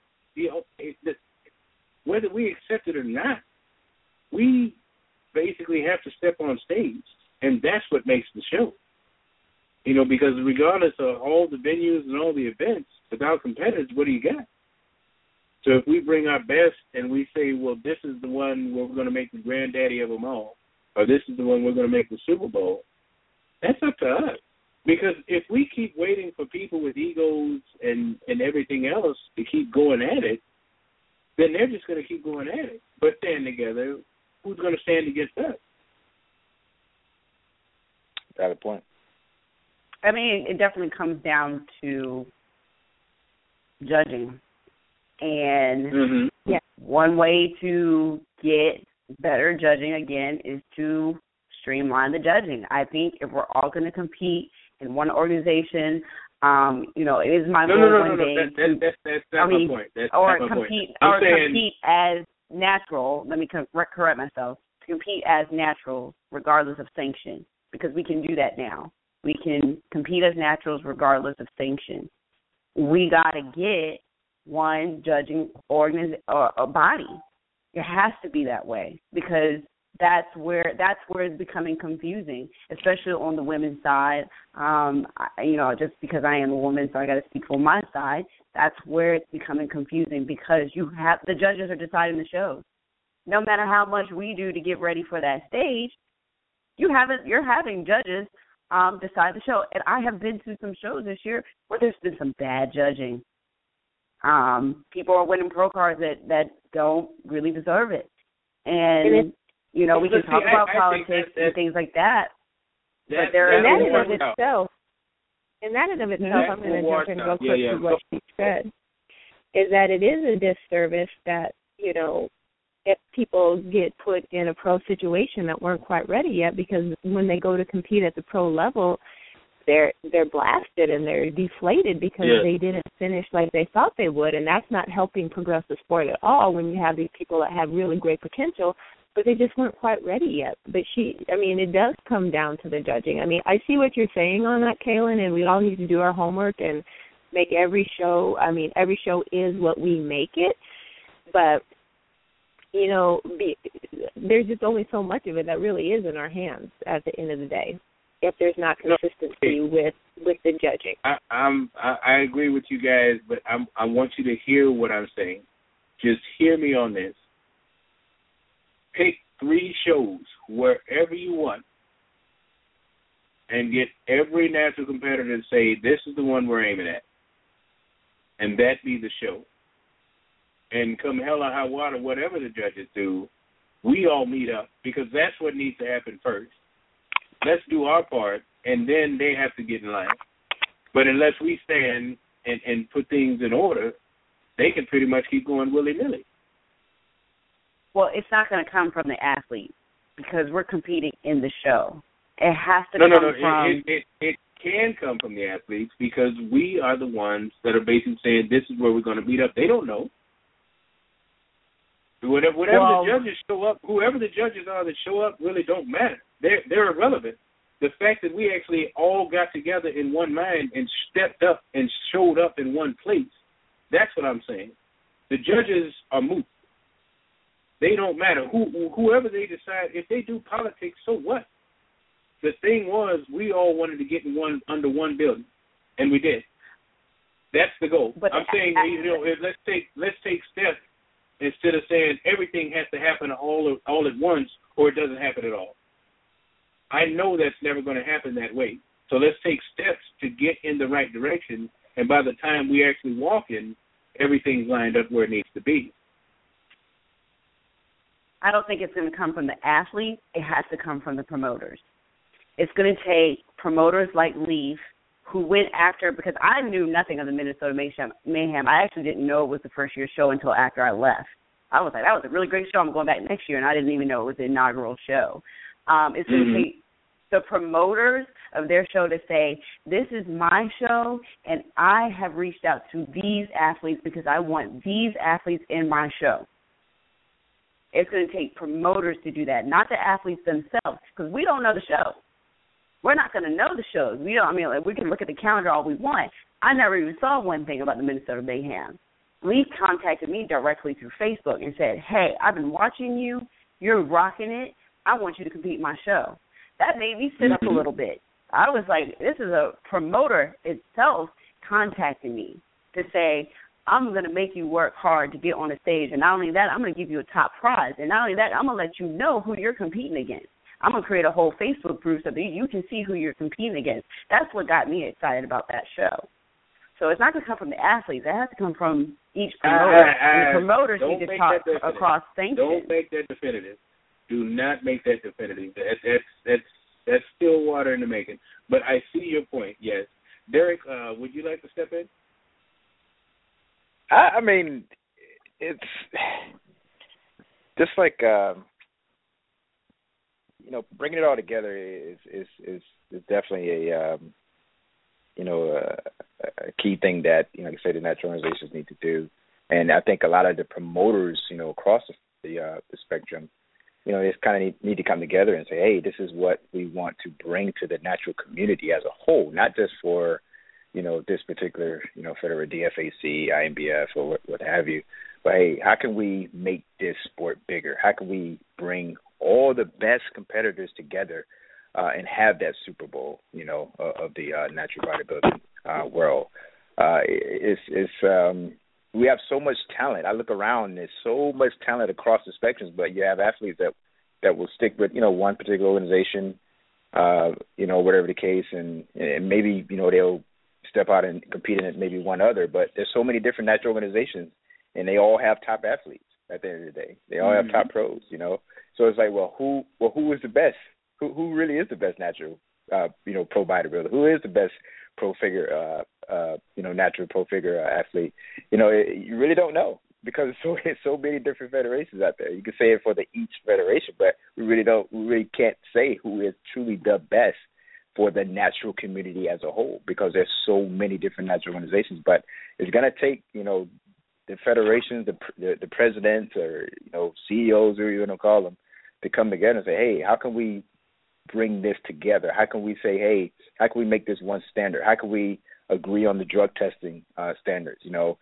whether we accept it or not, we basically have to step on stage, and that's what makes the show. Because regardless of all the venues and all the events, without competitors, what do you got? So if we bring our best and we say, well, this is the one where we're going to make the granddaddy of them all, or this is the one we're going to make the Super Bowl, that's up to us. Because if we keep waiting for people with egos and everything else to keep going at it, then they're just going to keep going at it. But stand together, who's going to stand against us? Valid point. I mean, it definitely comes down to judging. And one way to get better judging, again, is to streamline the judging. I think if we're all going to compete in one organization, it is my goal one day. That's not my point. That's or not my compete point. or compete as natural. Let me correct myself. To compete as natural, regardless of sanction, because we can do that now. We can compete as naturals regardless of sanction. We got to get one judging a body. It has to be that way, because that's where it's becoming confusing, especially on the women's side. Just because I am a woman, so I got to speak for my side. That's where it's becoming confusing, because the judges are deciding the shows. No matter how much we do to get ready for that stage, you're having judges decide the show. And I have been to some shows this year where there's been some bad judging. People are winning pro cards that don't really deserve it. And you know, we can talk about politics and things like that. But there that in of itself, I'm going to jump in real quick to what she said, is that it is a disservice that, you know, if people get put in a pro situation that weren't quite ready yet, because when they go to compete at the pro level, they're blasted and they're deflated because they didn't finish like they thought they would, and that's not helping progress the sport at all when you have these people that have really great potential, but they just weren't quite ready yet. But it does come down to the judging. I mean, I see what you're saying on that, Kaylin, and we all need to do our homework and make every show is what we make it, but you know, there's just only so much of it that really is in our hands at the end of the day, if there's not consistency with the judging. I agree with you guys, but I want you to hear what I'm saying. Just hear me on this. Pick 3 shows wherever you want and get every natural competitor to say, this is the one we're aiming at, and that be the show. And come hell or high water, whatever the judges do, we all meet up, because that's what needs to happen first. Let's do our part, and then they have to get in line. But unless we stand and put things in order, they can pretty much keep going willy-nilly. Well, it's not going to come from the athlete, because we're competing in the show. It has to come from... It can come from the athletes, because we are the ones that are basically saying, this is where we're going to meet up. They don't know. Whatever the judges show up, whoever the judges are that show up really don't matter. They're irrelevant. The fact that we actually all got together in one mind and stepped up and showed up in one place, that's what I'm saying. The judges are moot. They don't matter. Whoever they decide, if they do politics, so what? The thing was, we all wanted to get under one building, and we did. That's the goal. But I'm saying, let's take steps. Instead of saying everything has to happen all at once or it doesn't happen at all. I know that's never going to happen that way. So let's take steps to get in the right direction, and by the time we actually walk in, everything's lined up where it needs to be. I don't think it's going to come from the athlete. It has to come from the promoters. It's going to take promoters like Leaf, who went after, because I knew nothing of the Minnesota Mayhem. I actually didn't know it was the first year show until after I left. I was like, that was a really great show. I'm going back next year, and I didn't even know it was the inaugural show. It's going to take the promoters of their show to say, this is my show, and I have reached out to these athletes because I want these athletes in my show. It's going to take promoters to do that, not the athletes themselves, because we don't know the show. We're not going to know the shows. We can look at the calendar all we want. I never even saw one thing about the Minnesota Mayhem. Leaf contacted me directly through Facebook and said, hey, I've been watching you. You're rocking it. I want you to compete in my show. That made me sit up a little bit. I was like, this is a promoter itself contacting me to say, I'm going to make you work hard to get on the stage. And not only that, I'm going to give you a top prize. And not only that, I'm going to let you know who you're competing against. I'm going to create a whole Facebook group so that you can see who you're competing against. That's what got me excited about that show. So it's not going to come from the athletes. It has to come from each promoter. And the promoters need to talk across sanctions. Don't make that definitive. Do not make that definitive. That's still water in the making. But I see your point, yes. Derek, would you like to step in? I mean, it's just like bringing it all together is definitely a key thing that like I said, the natural organizations need to do, and I think a lot of the promoters across the spectrum, they kind of need to come together and say, hey, this is what we want to bring to the natural community as a whole, not just for this particular, federal DFAC, INBF, or what have you. But, hey, how can we make this sport bigger? How can we bring all the best competitors together and have that Super Bowl, of the natural bodybuilding world? We have so much talent. I look around, and there's so much talent across the spectrums, but you have athletes that will stick with, one particular organization, whatever the case, and maybe, they'll step out and compete in maybe one other. But there's so many different natural organizations, and they all have top athletes at the end of the day. They all have top pros, you know. So it's like, who is the best? Who really is the best natural, pro bodybuilder? Who is the best pro figure, natural pro figure athlete? You know, you really don't know, because it's so many different federations out there. You can say it for each federation, but we really can't say who is truly the best for the natural community as a whole, because there's so many different natural organizations. But it's going to take, the federations, the presidents, or CEOs, or you want to call them, to come together and say, hey, how can we bring this together? How can we say, hey, how can we make this one standard? How can we agree on the drug testing standards?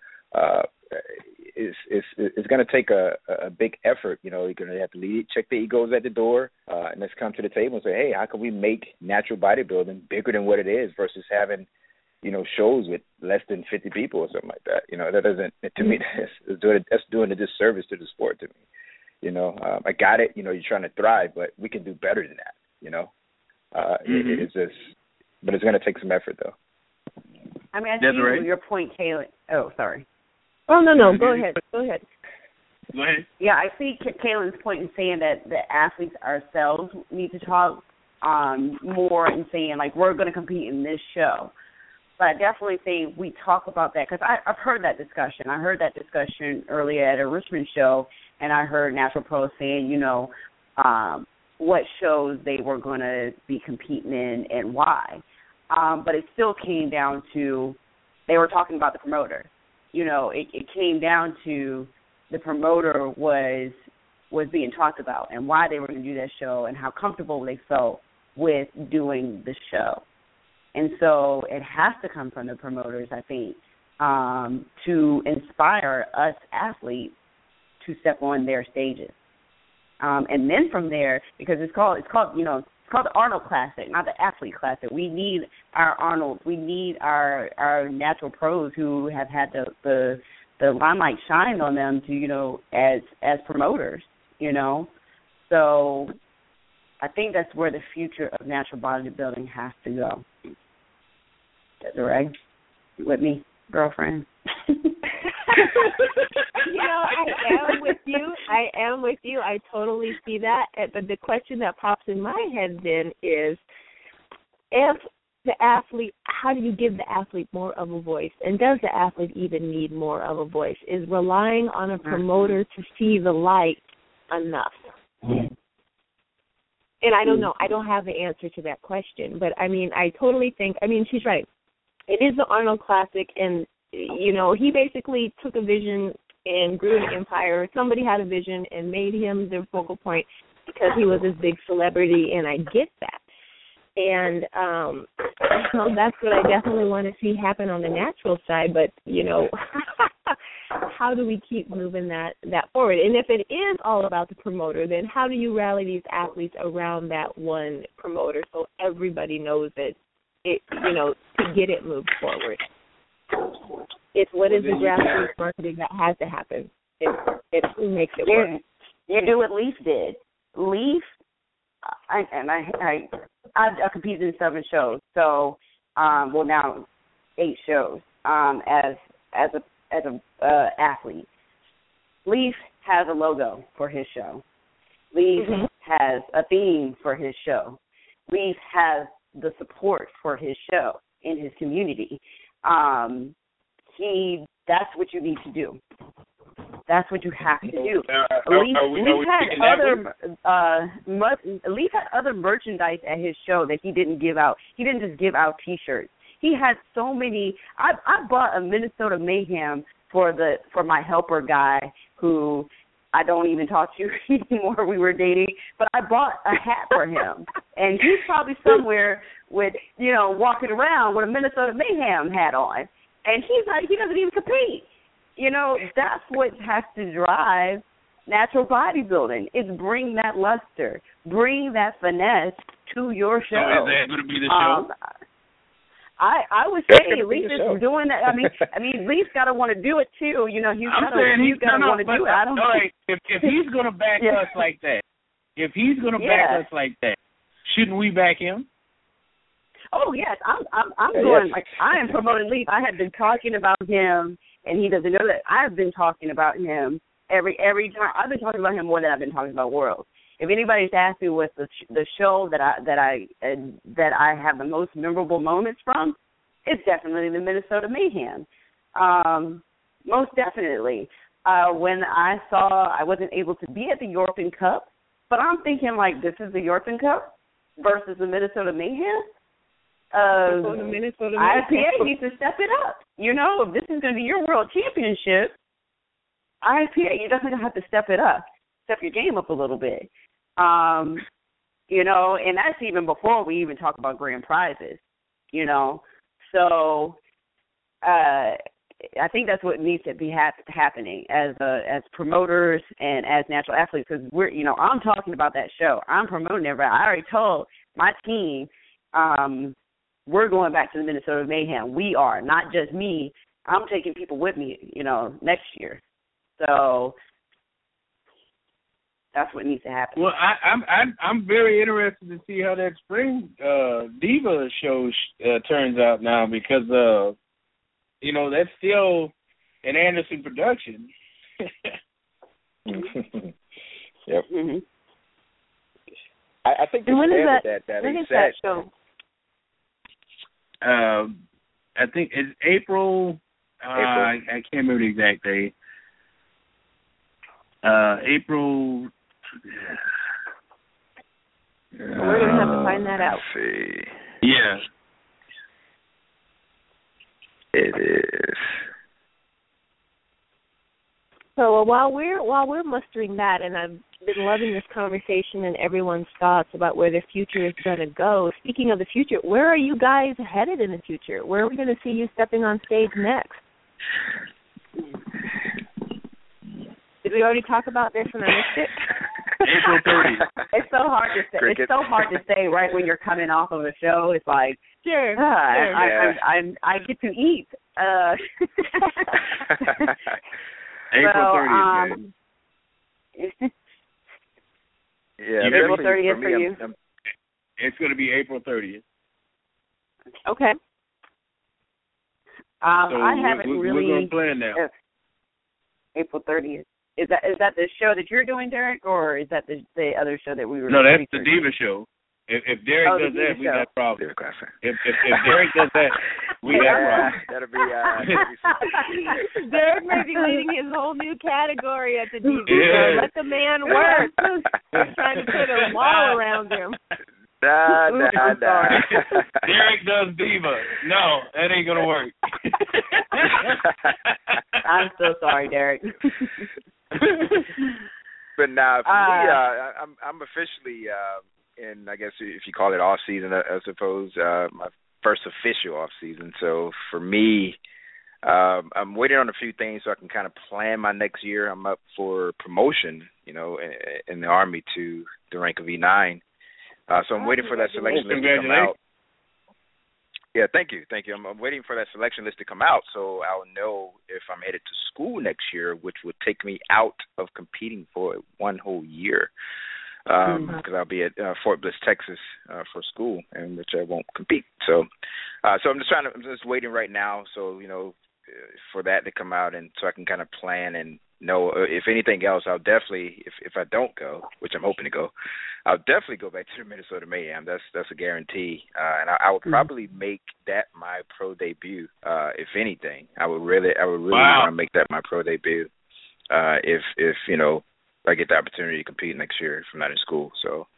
It's going to take a big effort. You're going to have to check the egos at the door, and let's come to the table and say, hey, how can we make natural bodybuilding bigger than what it is, versus having shows with less than 50 people or something like that. That doesn't, to me, that's doing a disservice to the sport to me. I got it. You're trying to thrive, but we can do better than that. It's just, but it's going to take some effort, though. I mean, I see your point, Kaylin. Oh, sorry. Oh, no. Go ahead. Go ahead. Yeah, I see Kaylin's point in saying that the athletes ourselves need to talk more and saying, like, we're going to compete in this show. But I definitely think we talk about that, because I've heard that discussion. I heard that discussion earlier at a Richmond show, and I heard Natural Pros saying, what shows they were going to be competing in and why. But it still came down to, they were talking about the promoter. It came down to the promoter was being talked about, and why they were going to do that show, and how comfortable they felt with doing the show. And so it has to come from the promoters, I think, to inspire us athletes to step on their stages. And then from there, because it's called the Arnold Classic, not the Athlete Classic. We need our Arnolds. We need our natural pros who have had the limelight shine on them to, as promoters, So I think that's where the future of natural bodybuilding has to go. Desiree, with me, girlfriend? I am with you. I totally see that. But the question that pops in my head then is, if the athlete, how do you give the athlete more of a voice? And does the athlete even need more of a voice? Is relying on a promoter to see the light enough? And I don't know. I don't have the answer to that question. But, I totally think, she's right. It is the Arnold Classic, and, he basically took a vision and grew an empire. Somebody had a vision and made him the focal point because he was this big celebrity, and I get that. And that's what I definitely want to see happen on the natural side. But, how do we keep moving that forward? And if it is all about the promoter, then how do you rally these athletes around that one promoter so everybody knows that to get it moved forward? It's what is the grassroots marketing that has to happen. It's who makes it work. You do what Leaf did. Leaf, I competed in 7 shows, so now 8 shows as a athlete. Leaf has a logo for his show. Leaf has a theme for his show. Leaf has the support for his show in his community. That's what you need to do. That's what you have to do. Leaf had other merchandise at his show that he didn't give out. He didn't just give out T-shirts. He had so many. I bought a Minnesota Mayhem for my helper guy who I don't even talk to anymore. We were dating, but I bought a hat for him, and he's probably somewhere with walking around with a Minnesota Mayhem hat on, and he doesn't even compete. That's what has to drive natural bodybuilding. Is bring that luster, bring that finesse to your show. So is that going to be the show? I would say Leaf is doing that. Leaf's got to want to do it too. He's got to want to do it. I don't. All right, if he's going to back us like that, shouldn't we back him? Oh yes, I'm Yeah, going yes. like I am promoting Leaf. I have been talking about him, and he doesn't know that I've been talking about him every time. I've been talking about him more than I've been talking about Worlds. If anybody's asked me what's the show that I have the most memorable moments from, it's definitely the Minnesota Mayhem. Most definitely. When I saw I wasn't able to be at the Yorpin Cup, but I'm thinking like this is the Yorpin Cup versus the Minnesota Mayhem. The Minnesota IPA needs to step it up. You know, if this is going to be your world championship, IPA, you're definitely going to have to step it up, step your game up a little bit. You know, and that's even before we even talk about grand prizes, you know. So I think that's what needs to be happening as promoters and as natural athletes, because we're, you know, I'm talking about that show. I'm promoting everybody. I already told my team we're going back to the Minnesota Mayhem. We are, not just me. I'm taking people with me, you know, next year. So that's what needs to happen. Well, I'm very interested to see how that spring Diva show turns out now, because you know, that's still an Anderson production. Yep. Mm-hmm. I think the when is that when he is said, that show? I think it's April. I can't remember the exact date. April. We're going to have to find that out. Let's see. Yeah. It is. So while we're mustering that, and I've been loving this conversation and everyone's thoughts about where the future is going to go. Speaking of the future, where are you guys headed in the future? Where are we going to see you stepping on stage next? Did we already talk about this and I missed it? April 30th. It's so hard to say. Cricket. It's so hard to say right when you're coming off of a show. It's like, Sure. I get to eat. April 30th. Yeah, April for 30th me, for you. It's going to be April 30th. Okay. So I haven't we're really. going to plan now. April 30th. Is that the show that you're doing, Derek, or is that the other show that we were? No, that's the Diva show. If Derek does that, we got problems. If Derek does that, we got problems. That'll be Derek may be leading his whole new category at the DV. Yeah. Let the man work. We're trying to put a wall around him. Nah. Derek does Diva. No, that ain't gonna work. I'm so sorry, Derek. But now, for me, I'm officially in, I guess if you call it off season, I suppose, my first official off season. So for me, I'm waiting on a few things so I can kind of plan my next year. I'm up for promotion, you know, in the Army to the rank of E9. So I'm waiting for that selection list to come out. Yeah, thank you. I'm waiting for that selection list to come out so I'll know if I'm headed to school next year, which would take me out of competing for one whole year, because I'll be at Fort Bliss, Texas, for school, in which I won't compete. So, I'm just waiting right now. So, you know, for that to come out, and so I can kind of plan and know. If anything else, I'll definitely, if I don't go, which I'm hoping to go, I'll definitely go back to the Minnesota Mayhem. That's a guarantee. And I would probably make that my pro debut. If anything, I would really want to make that my pro debut. If you know, I get the opportunity to compete next year if I'm not in school. So,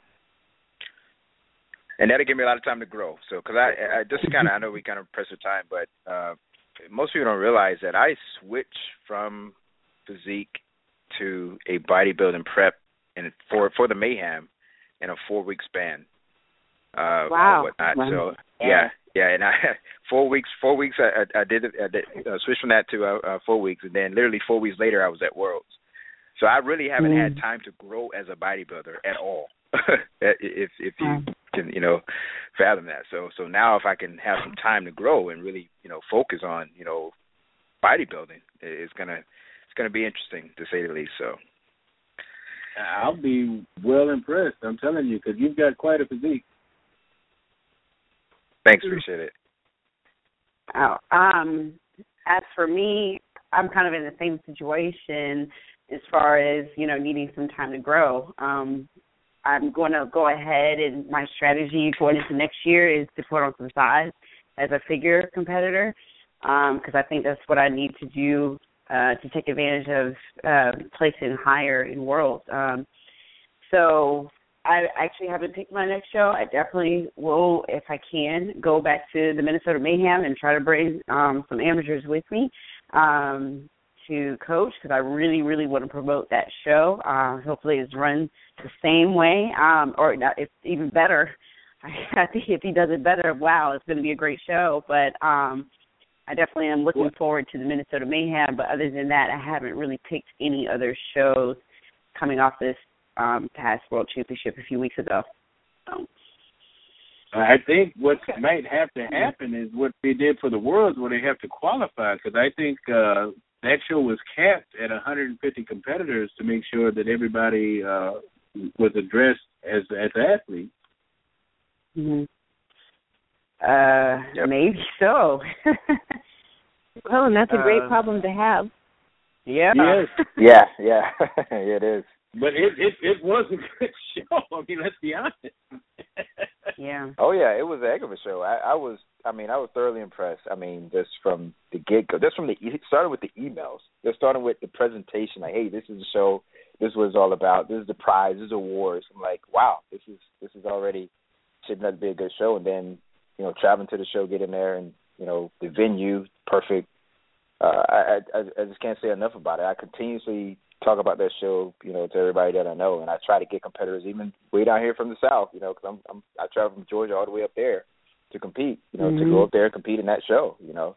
and that'll give me a lot of time to grow. So, because I just I know we kind of press for time, but most people don't realize that I switch from physique to a bodybuilding prep and for the Mayhem in a 4-week span. Wow. Whatnot. Wow. So yeah, and 4 weeks. I did switch from that to 4 weeks, and then literally 4 weeks later, I was at Worlds. So I really haven't had time to grow as a bodybuilder at all. if you can, you know, fathom that. So now if I can have some time to grow and really, you know, focus on, you know, bodybuilding, it's gonna be interesting to say the least. So I'll be well impressed. I'm telling you, because you've got quite a physique. Thanks, appreciate it. As for me, I'm kind of in the same situation as far as, needing some time to grow. I'm going to go ahead, and my strategy going into next year is to put on some size as a figure competitor, because I think that's what I need to do to take advantage of placing higher in Worlds. So I actually haven't picked my next show. I definitely will, if I can, go back to the Minnesota Mayhem and try to bring some amateurs with me to coach, because I really, really want to promote that show. Hopefully it's run the same way, or it's even better. I think if he does it better, wow, it's going to be a great show. But I definitely am looking forward to the Minnesota Mayhem. But other than that, I haven't really picked any other shows coming off this past World Championship a few weeks ago. I think what might have to happen is what they did for the Worlds, where they have to qualify, because I think that show was capped at 150 competitors to make sure that everybody was addressed as athletes. Mm-hmm. Maybe so. Well, and that's a great problem to have. Yeah. Yes. Yeah, it is. But it was a good show. I mean, let's be honest. Yeah. Oh yeah, it was a heck of a show. I was thoroughly impressed. I mean, just from the get-go, it started with the emails. They're starting with the presentation, like, hey, this is the show. This is what it's all about. This is the prize. This is awards. I'm like, wow, this is already should not be a good show. And then, traveling to the show, getting there, and the venue, perfect. I just can't say enough about it. I continuously talk about that show, to everybody that I know, and I try to get competitors even way down here from the South, because I travel from Georgia all the way up there to compete, to go up there and compete in that show,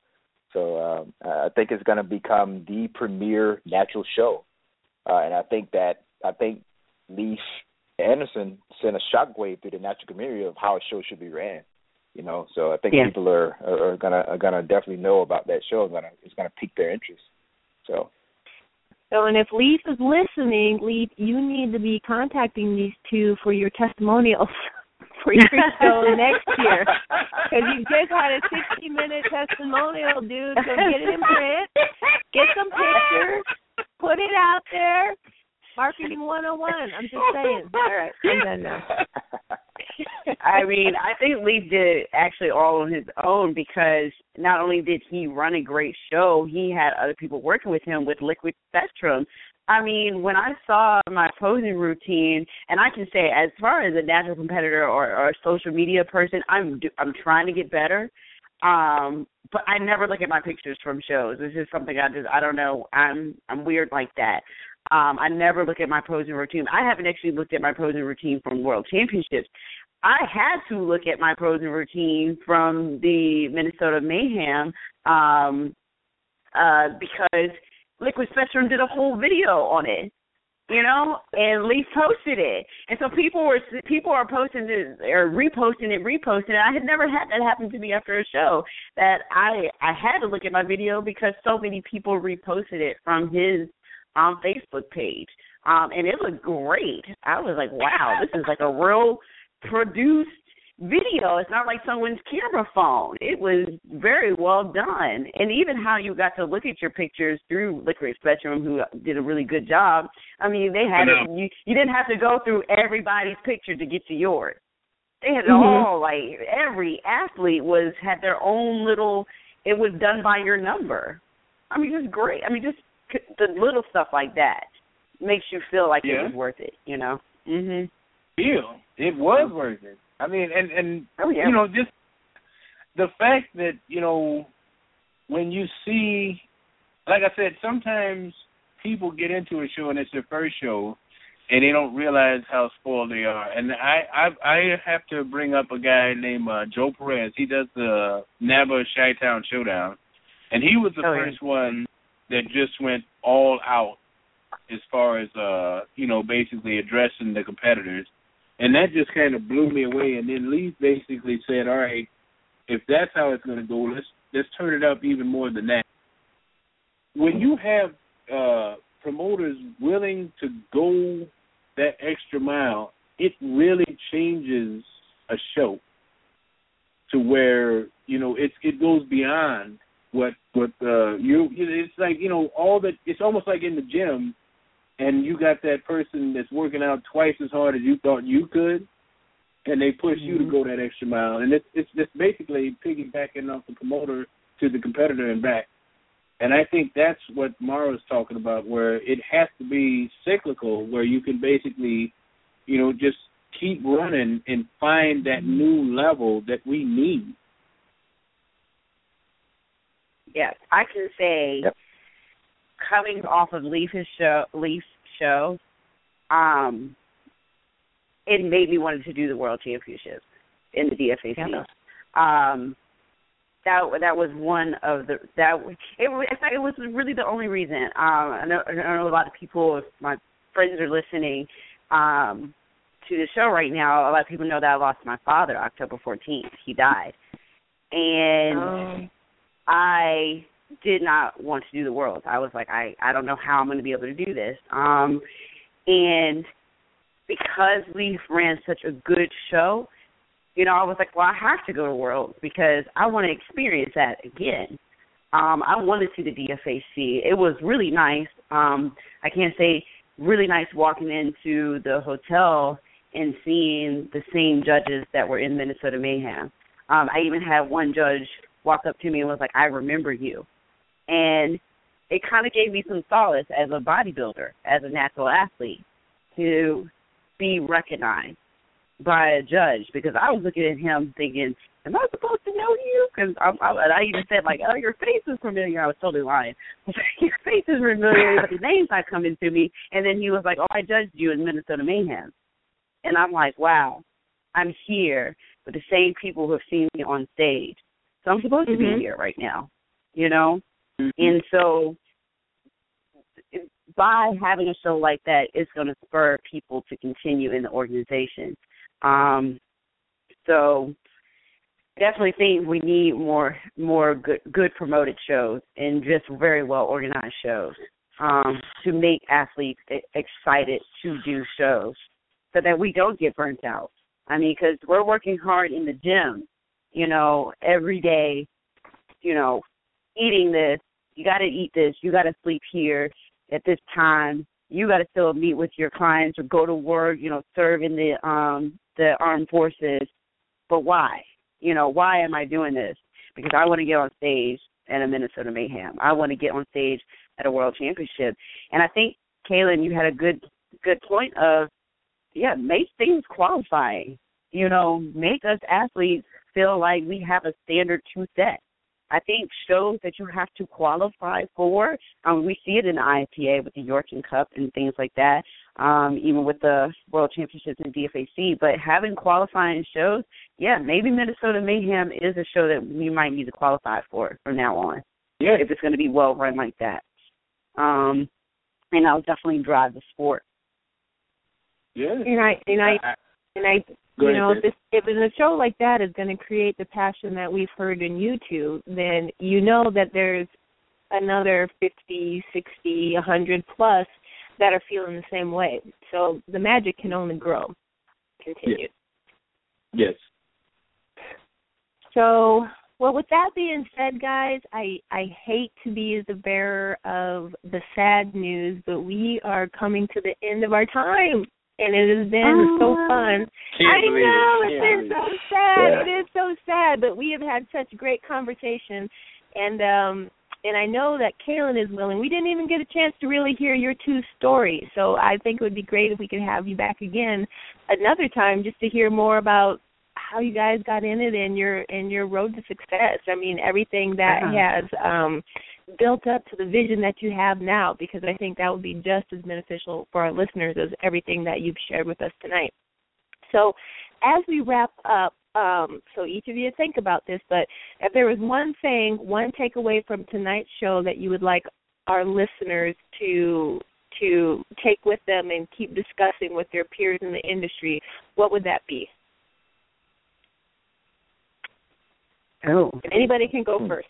So I think it's going to become the premier natural show, and I think Leif Anderson sent a shockwave through the natural community of how a show should be ran, So I think people are gonna definitely know about that show. It's gonna pique their interest. So, and if Leif is listening, Leif, you need to be contacting these two for your testimonials for your show next year, because you just had a 60-minute testimonial, dude. So get it in print, get some pictures, put it out there. Marketing 101. I'm just saying. All right, I'm done now. I mean, I think Leif did it actually all on his own, because not only did he run a great show, he had other people working with him with Liquid Spectrum. I mean, when I saw my posing routine, and I can say, as far as a natural competitor or a social media person, I'm trying to get better. But I never look at my pictures from shows. It's just something I don't know. I'm weird like that. I never look at my posing routine. I haven't actually looked at my posing routine from World Championships. I had to look at my posing routine from the Minnesota Mayhem because Liquid Spectrum did a whole video on it, and Leif posted it. And so people are posting it or reposting it. I had never had that happen to me after a show, that I had to look at my video because so many people reposted it from his Facebook page, and it looked great. I was like, wow, this is like a real produced video. It's not like someone's camera phone. It was very well done, and even how you got to look at your pictures through Liquid Spectrum, who did a really good job. I mean, they had it. You didn't have to go through everybody's picture to get to yours. They had it all. Like every athlete had their own little. It was done by your number. I mean, it was great. I mean, just the little stuff like that makes you feel like it was worth it, Mhm. It was worth it. I mean, and just the fact that, when you see, like I said, sometimes people get into a show and it's their first show and they don't realize how spoiled they are. And I have to bring up a guy named Joe Perez. He does the NABA Chi-Town Showdown, and he was the first one that just went all out as far as, basically addressing the competitors. And that just kind of blew me away. And then Leif basically said, all right, if that's how it's going to go, let's turn it up even more than that. When you have promoters willing to go that extra mile, it really changes a show. to where, it goes beyond what it's like, all that. It's almost like in the gym, and you got that person that's working out twice as hard as you thought you could, and they push you to go that extra mile, and it's just basically piggybacking off the promoter to the competitor and back. And I think that's what Mara's talking about, where it has to be cyclical, where you can basically, just keep running and find that new level that we need. Yes, I can say, coming off of Leaf's show, it made me want to do the World Championships in the DFAC. That was one of the it was really the only reason. I know a lot of people, if my friends are listening to the show right now, a lot of people know that I lost my father October 14th. He died, and I did not want to do the Worlds. I was like, I don't know how I'm going to be able to do this. And because Leaf ran such a good show, I was like, well, I have to go to Worlds because I want to experience that again. I want to see the DFAC. It was really nice. I can't say really nice walking into the hotel and seeing the same judges that were in Minnesota Mayhem. I even had one judge walk up to me and was like, I remember you. And it kind of gave me some solace as a bodybuilder, as a natural athlete, to be recognized by a judge, because I was looking at him thinking, am I supposed to know you? Because I even said, like, oh, your face is familiar. I was totally lying. Your face is familiar, but the name's not coming to me. And then he was like, oh, I judged you in Minnesota Mayhem. And I'm like, wow, I'm here with the same people who have seen me on stage. So I'm supposed to be here right now, And so by having a show like that, it's going to spur people to continue in the organization. So definitely think we need more good promoted shows and just very well organized shows to make athletes excited to do shows so that we don't get burnt out. I mean, because we're working hard in the gym, every day, eating this. You got to eat this. You got to sleep here at this time. You got to still meet with your clients or go to work, serve in the armed forces. But why? Why am I doing this? Because I want to get on stage at a Minnesota Mayhem. I want to get on stage at a World Championship. And I think, Kaylin, you had a good point of, make things qualifying. Make us athletes feel like we have a standard to set. I think shows that you have to qualify for, we see it in the IPA with the Yorkton Cup and things like that, even with the World Championships in DFAC. But having qualifying shows, maybe Minnesota Mayhem is a show that we might need to qualify for from now on, if it's going to be well run like that. And I'll definitely drive the sport. Yeah. If a show like that is going to create the passion that we've heard in you two, then that there's another 50, 60, 100 plus that are feeling the same way. So the magic can only grow. Continue. Yes. So, well, with that being said, guys, I hate to be the bearer of the sad news, but we are coming to the end of our time. And it has been so fun. I know, it's been so sad. Yeah. It is so sad, but we have had such great conversation. And I know that Kaylin is willing. We didn't even get a chance to really hear your two stories. So I think it would be great if we could have you back again another time just to hear more about how you guys got in it and your road to success. I mean, everything that has built up to the vision that you have now, because I think that would be just as beneficial for our listeners as everything that you've shared with us tonight. So as we wrap up, so each of you think about this, but if there was one takeaway from tonight's show that you would like our listeners to take with them and keep discussing with their peers in the industry, what would that be? Oh. If anybody can go first.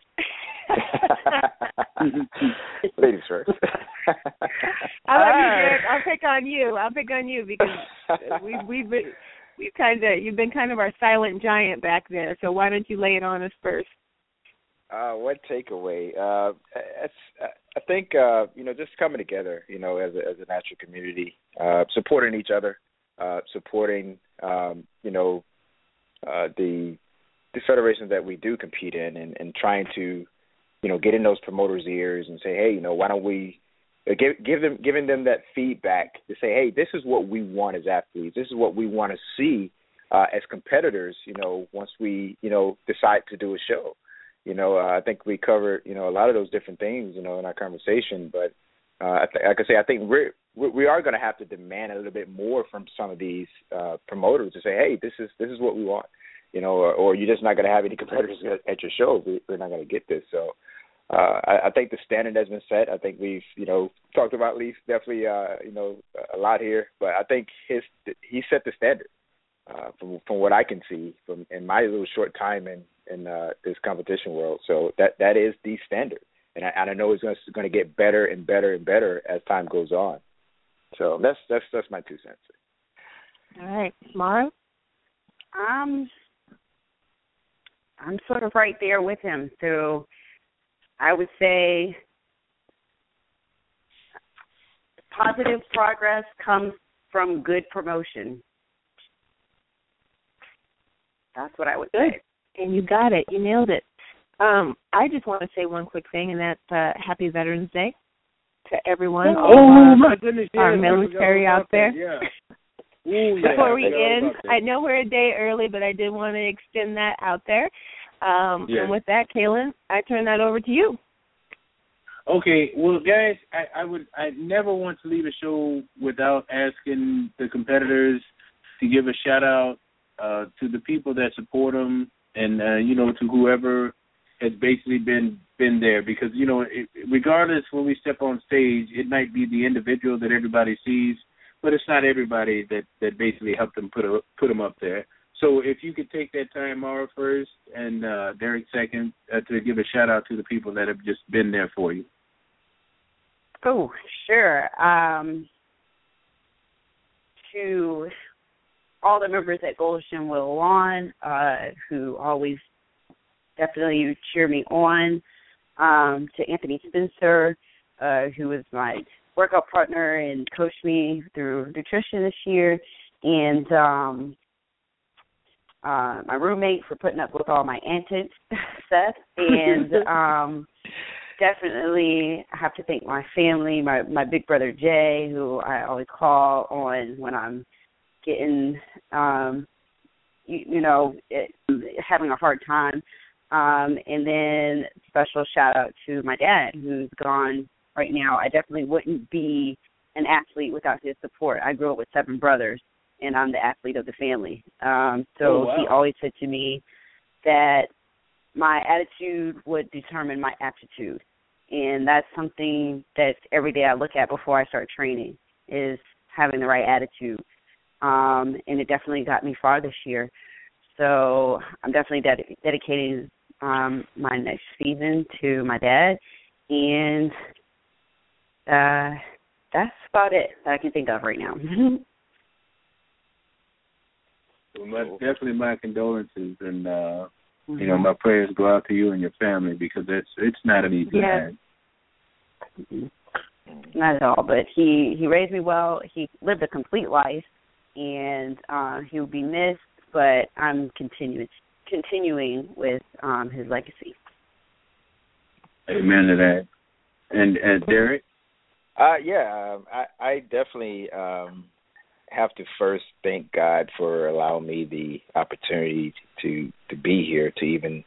Ladies first. How about you, Derek? I'll pick on you because you've been kind of our silent giant back there. So why don't you lay it on us first? What takeaway? I think just coming together, as a natural community, supporting each other, supporting the federations that we do compete in, and trying to get in those promoters' ears and say, hey, why don't we giving them that feedback to say, hey, this is what we want as athletes, this is what we want to see as competitors. Once we decide to do a show. I think we covered, a lot of those different things, in our conversation. But like I say, I think we are going to have to demand a little bit more from some of these promoters to say, hey, this is what we want, or you're just not going to have any competitors at your show. We're not going to get this. So I think the standard has been set. I think we've, talked about Leaf definitely, a lot here. But I think he set the standard from what I can see from in my little short time in this competition world. So that is the standard, and I know it's going to get better and better and better as time goes on. So that's my 2 cents. All right, Mara. I'm sort of right there with him. So I would say positive progress comes from good promotion. That's what I would say. And you got it. You nailed it. I just want to say one quick thing, and that's Happy Veterans Day to everyone. My goodness. Our military out there. Yeah. Before we end, I know we're a day early, but I did want to extend that out there. And with that, Kalen, I turn that over to you. Okay, well, guys, I never want to leave a show without asking the competitors to give a shout out to the people that support them, and to whoever has basically been there, because regardless, when we step on stage, it might be the individual that everybody sees, but it's not everybody that basically helped them put them up there. So if you could take that time, Mara first, and Derek second, to give a shout out to the people that have just been there for you. Oh, sure. To all the members at Gulshan Will Lawn, who always definitely cheer me on, to Anthony Spencer, who was my workout partner and coached me through nutrition this year, and my roommate for putting up with all my antics, Seth, and definitely I have to thank my family, my big brother Jay, who I always call on when I'm getting, having a hard time. And then special shout out to my dad, who's gone right now. I definitely wouldn't be an athlete without his support. I grew up with 7 brothers, and I'm the athlete of the family. He always said to me that my attitude would determine my aptitude. And that's something that every day I look at before I start training, is having the right attitude. And it definitely got me far this year. So I'm definitely dedicating my next season to my dad. And that's about it that I can think of right now. Well, definitely my condolences, and my prayers go out to you and your family, because it's not an easy time. Not at all, but he raised me well. He lived a complete life, and he'll be missed, but I'm continuing with his legacy. Amen to that. And Derek? I definitely have to first thank God for allowing me the opportunity to be here, to even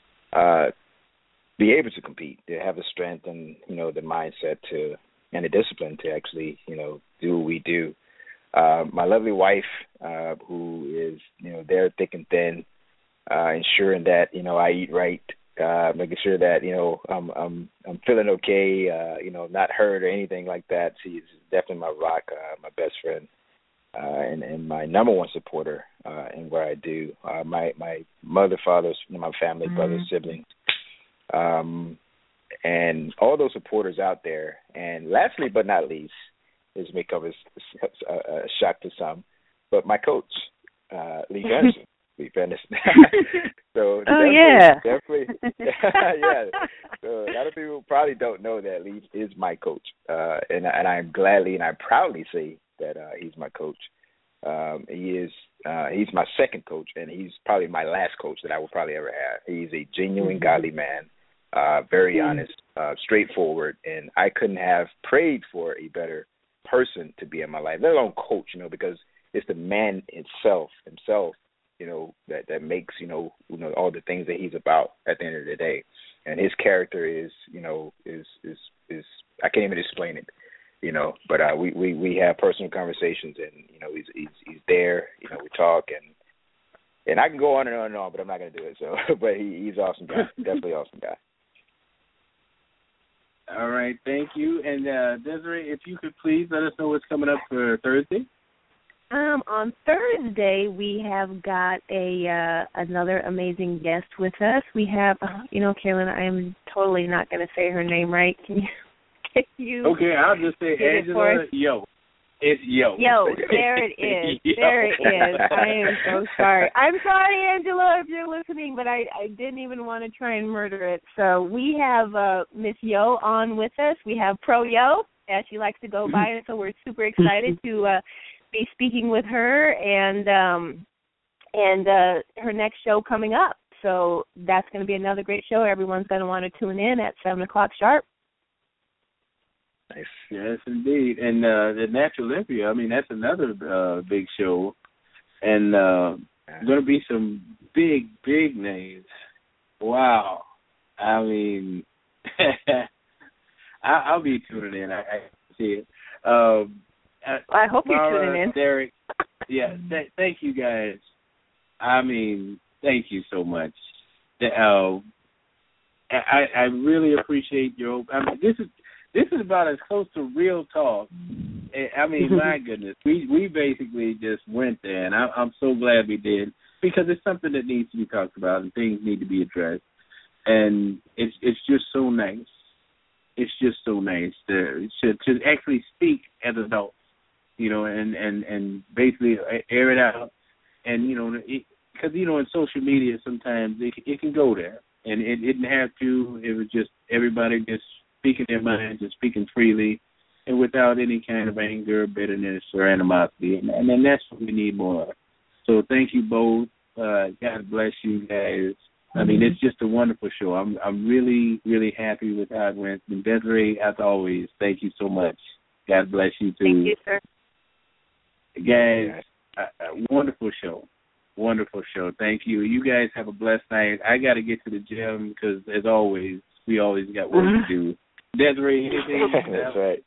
be able to compete, to have the strength and the mindset and the discipline to actually do what we do. My lovely wife, who is there thick and thin, ensuring that I eat right, making sure that I'm feeling okay, not hurt or anything like that. She's definitely my rock, my best friend, and my number one supporter in what I do. My mother, father, my family, brothers, siblings, and all those supporters out there. And lastly but not least, this may come as a shock to some, but my coach, Leif Anderson. Leif Anderson. So definitely, yeah. So a lot of people probably don't know that Leif is my coach, and I'm gladly and I proudly say that he's my coach. He's my second coach, and he's probably my last coach that I will probably ever have. He's a genuine godly man, very honest, straightforward, and I couldn't have prayed for a better person to be in my life, let alone coach, because it's the man himself, that makes, all the things that he's about at the end of the day. And his character is I can't even explain it, but we have personal conversations, and, he's there, we talk, and I can go on and on and on, but I'm not going to do it. So, but he's an awesome guy, definitely awesome guy. All right, thank you. And Desiree, if you could please let us know what's coming up for Thursday. On Thursday, we have got another amazing guest with us. We have, Kaylin, I'm totally not going to say her name right. Can you? Okay, I'll just say Angela Yo. It's Yo. Yo, there it is. Yo. There it is. I am so sorry. I'm sorry, Angela, if you're listening, but I didn't even want to try and murder it. So we have Miss Yo on with us. We have Pro Yo, as she likes to go by, and so we're super excited to be speaking with her and her next show coming up. So that's going to be another great show. Everyone's going to want to tune in at 7 o'clock sharp. Nice. Yes, indeed. And the Natural Olympia, that's another big show. And going to be some big, big names. Wow. I'll be tuning in. I see it. I hope you're tuning in. Derek, thank you guys. Thank you so much. I really appreciate your. This is about as close to real talk. My goodness, we basically just went there, and I'm so glad we did, because it's something that needs to be talked about and things need to be addressed, and it's just so nice. It's just so nice to actually speak as adults, and basically air it out, and because in social media sometimes it can go there, and it didn't have to. It was just everybody just speaking their minds and speaking freely, and without any kind of anger, bitterness, or animosity, and then that's what we need more of. So thank you both. God bless you guys. It's just a wonderful show. I'm really, really happy with how it went. And Desiree, as always, thank you so much. God bless you too. Thank you, sir. Guys, a wonderful show. Wonderful show. Thank you. You guys have a blessed night. I got to get to the gym because, as always, we always got work to do. Desiree, anything? That's right.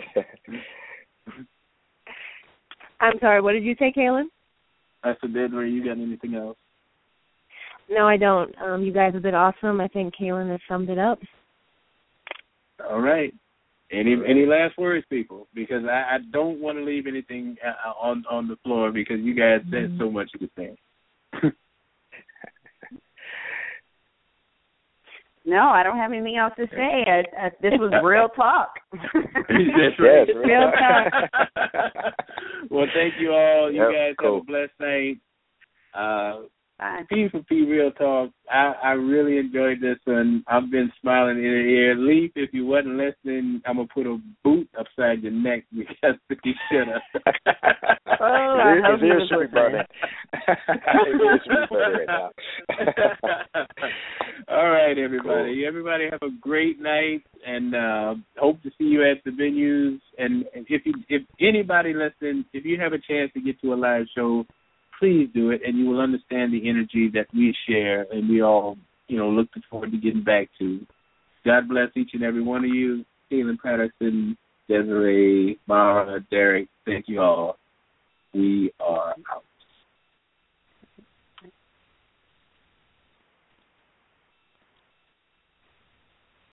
I'm sorry, what did you say, Kaylin? I said, Desiree, you got anything else? No, I don't. You guys have been awesome. I think Kaylin has summed it up. All right. Any last words, people? Because I don't want to leave anything on the floor, because you guys said so much of the thing. No, I don't have anything else to say. This was real talk. That's right. Yes, real talk. Well, thank you all. You guys have a blessed night. P for P Real Talk. I really enjoyed this one. I've been smiling in the ear. Leif, if you wasn't listening, I'm going to put a boot upside your neck because you should have. His ears should be burning. His ears should be burning right now. All right, everybody. Cool. Everybody have a great night, and hope to see you at the venues. And if anybody listening, if you have a chance to get to a live show, please do it, and you will understand the energy that we share and we all, looking forward to getting back to. God bless each and every one of you. Kaylin Patterson, Desiree, Mara, Derek, thank you all.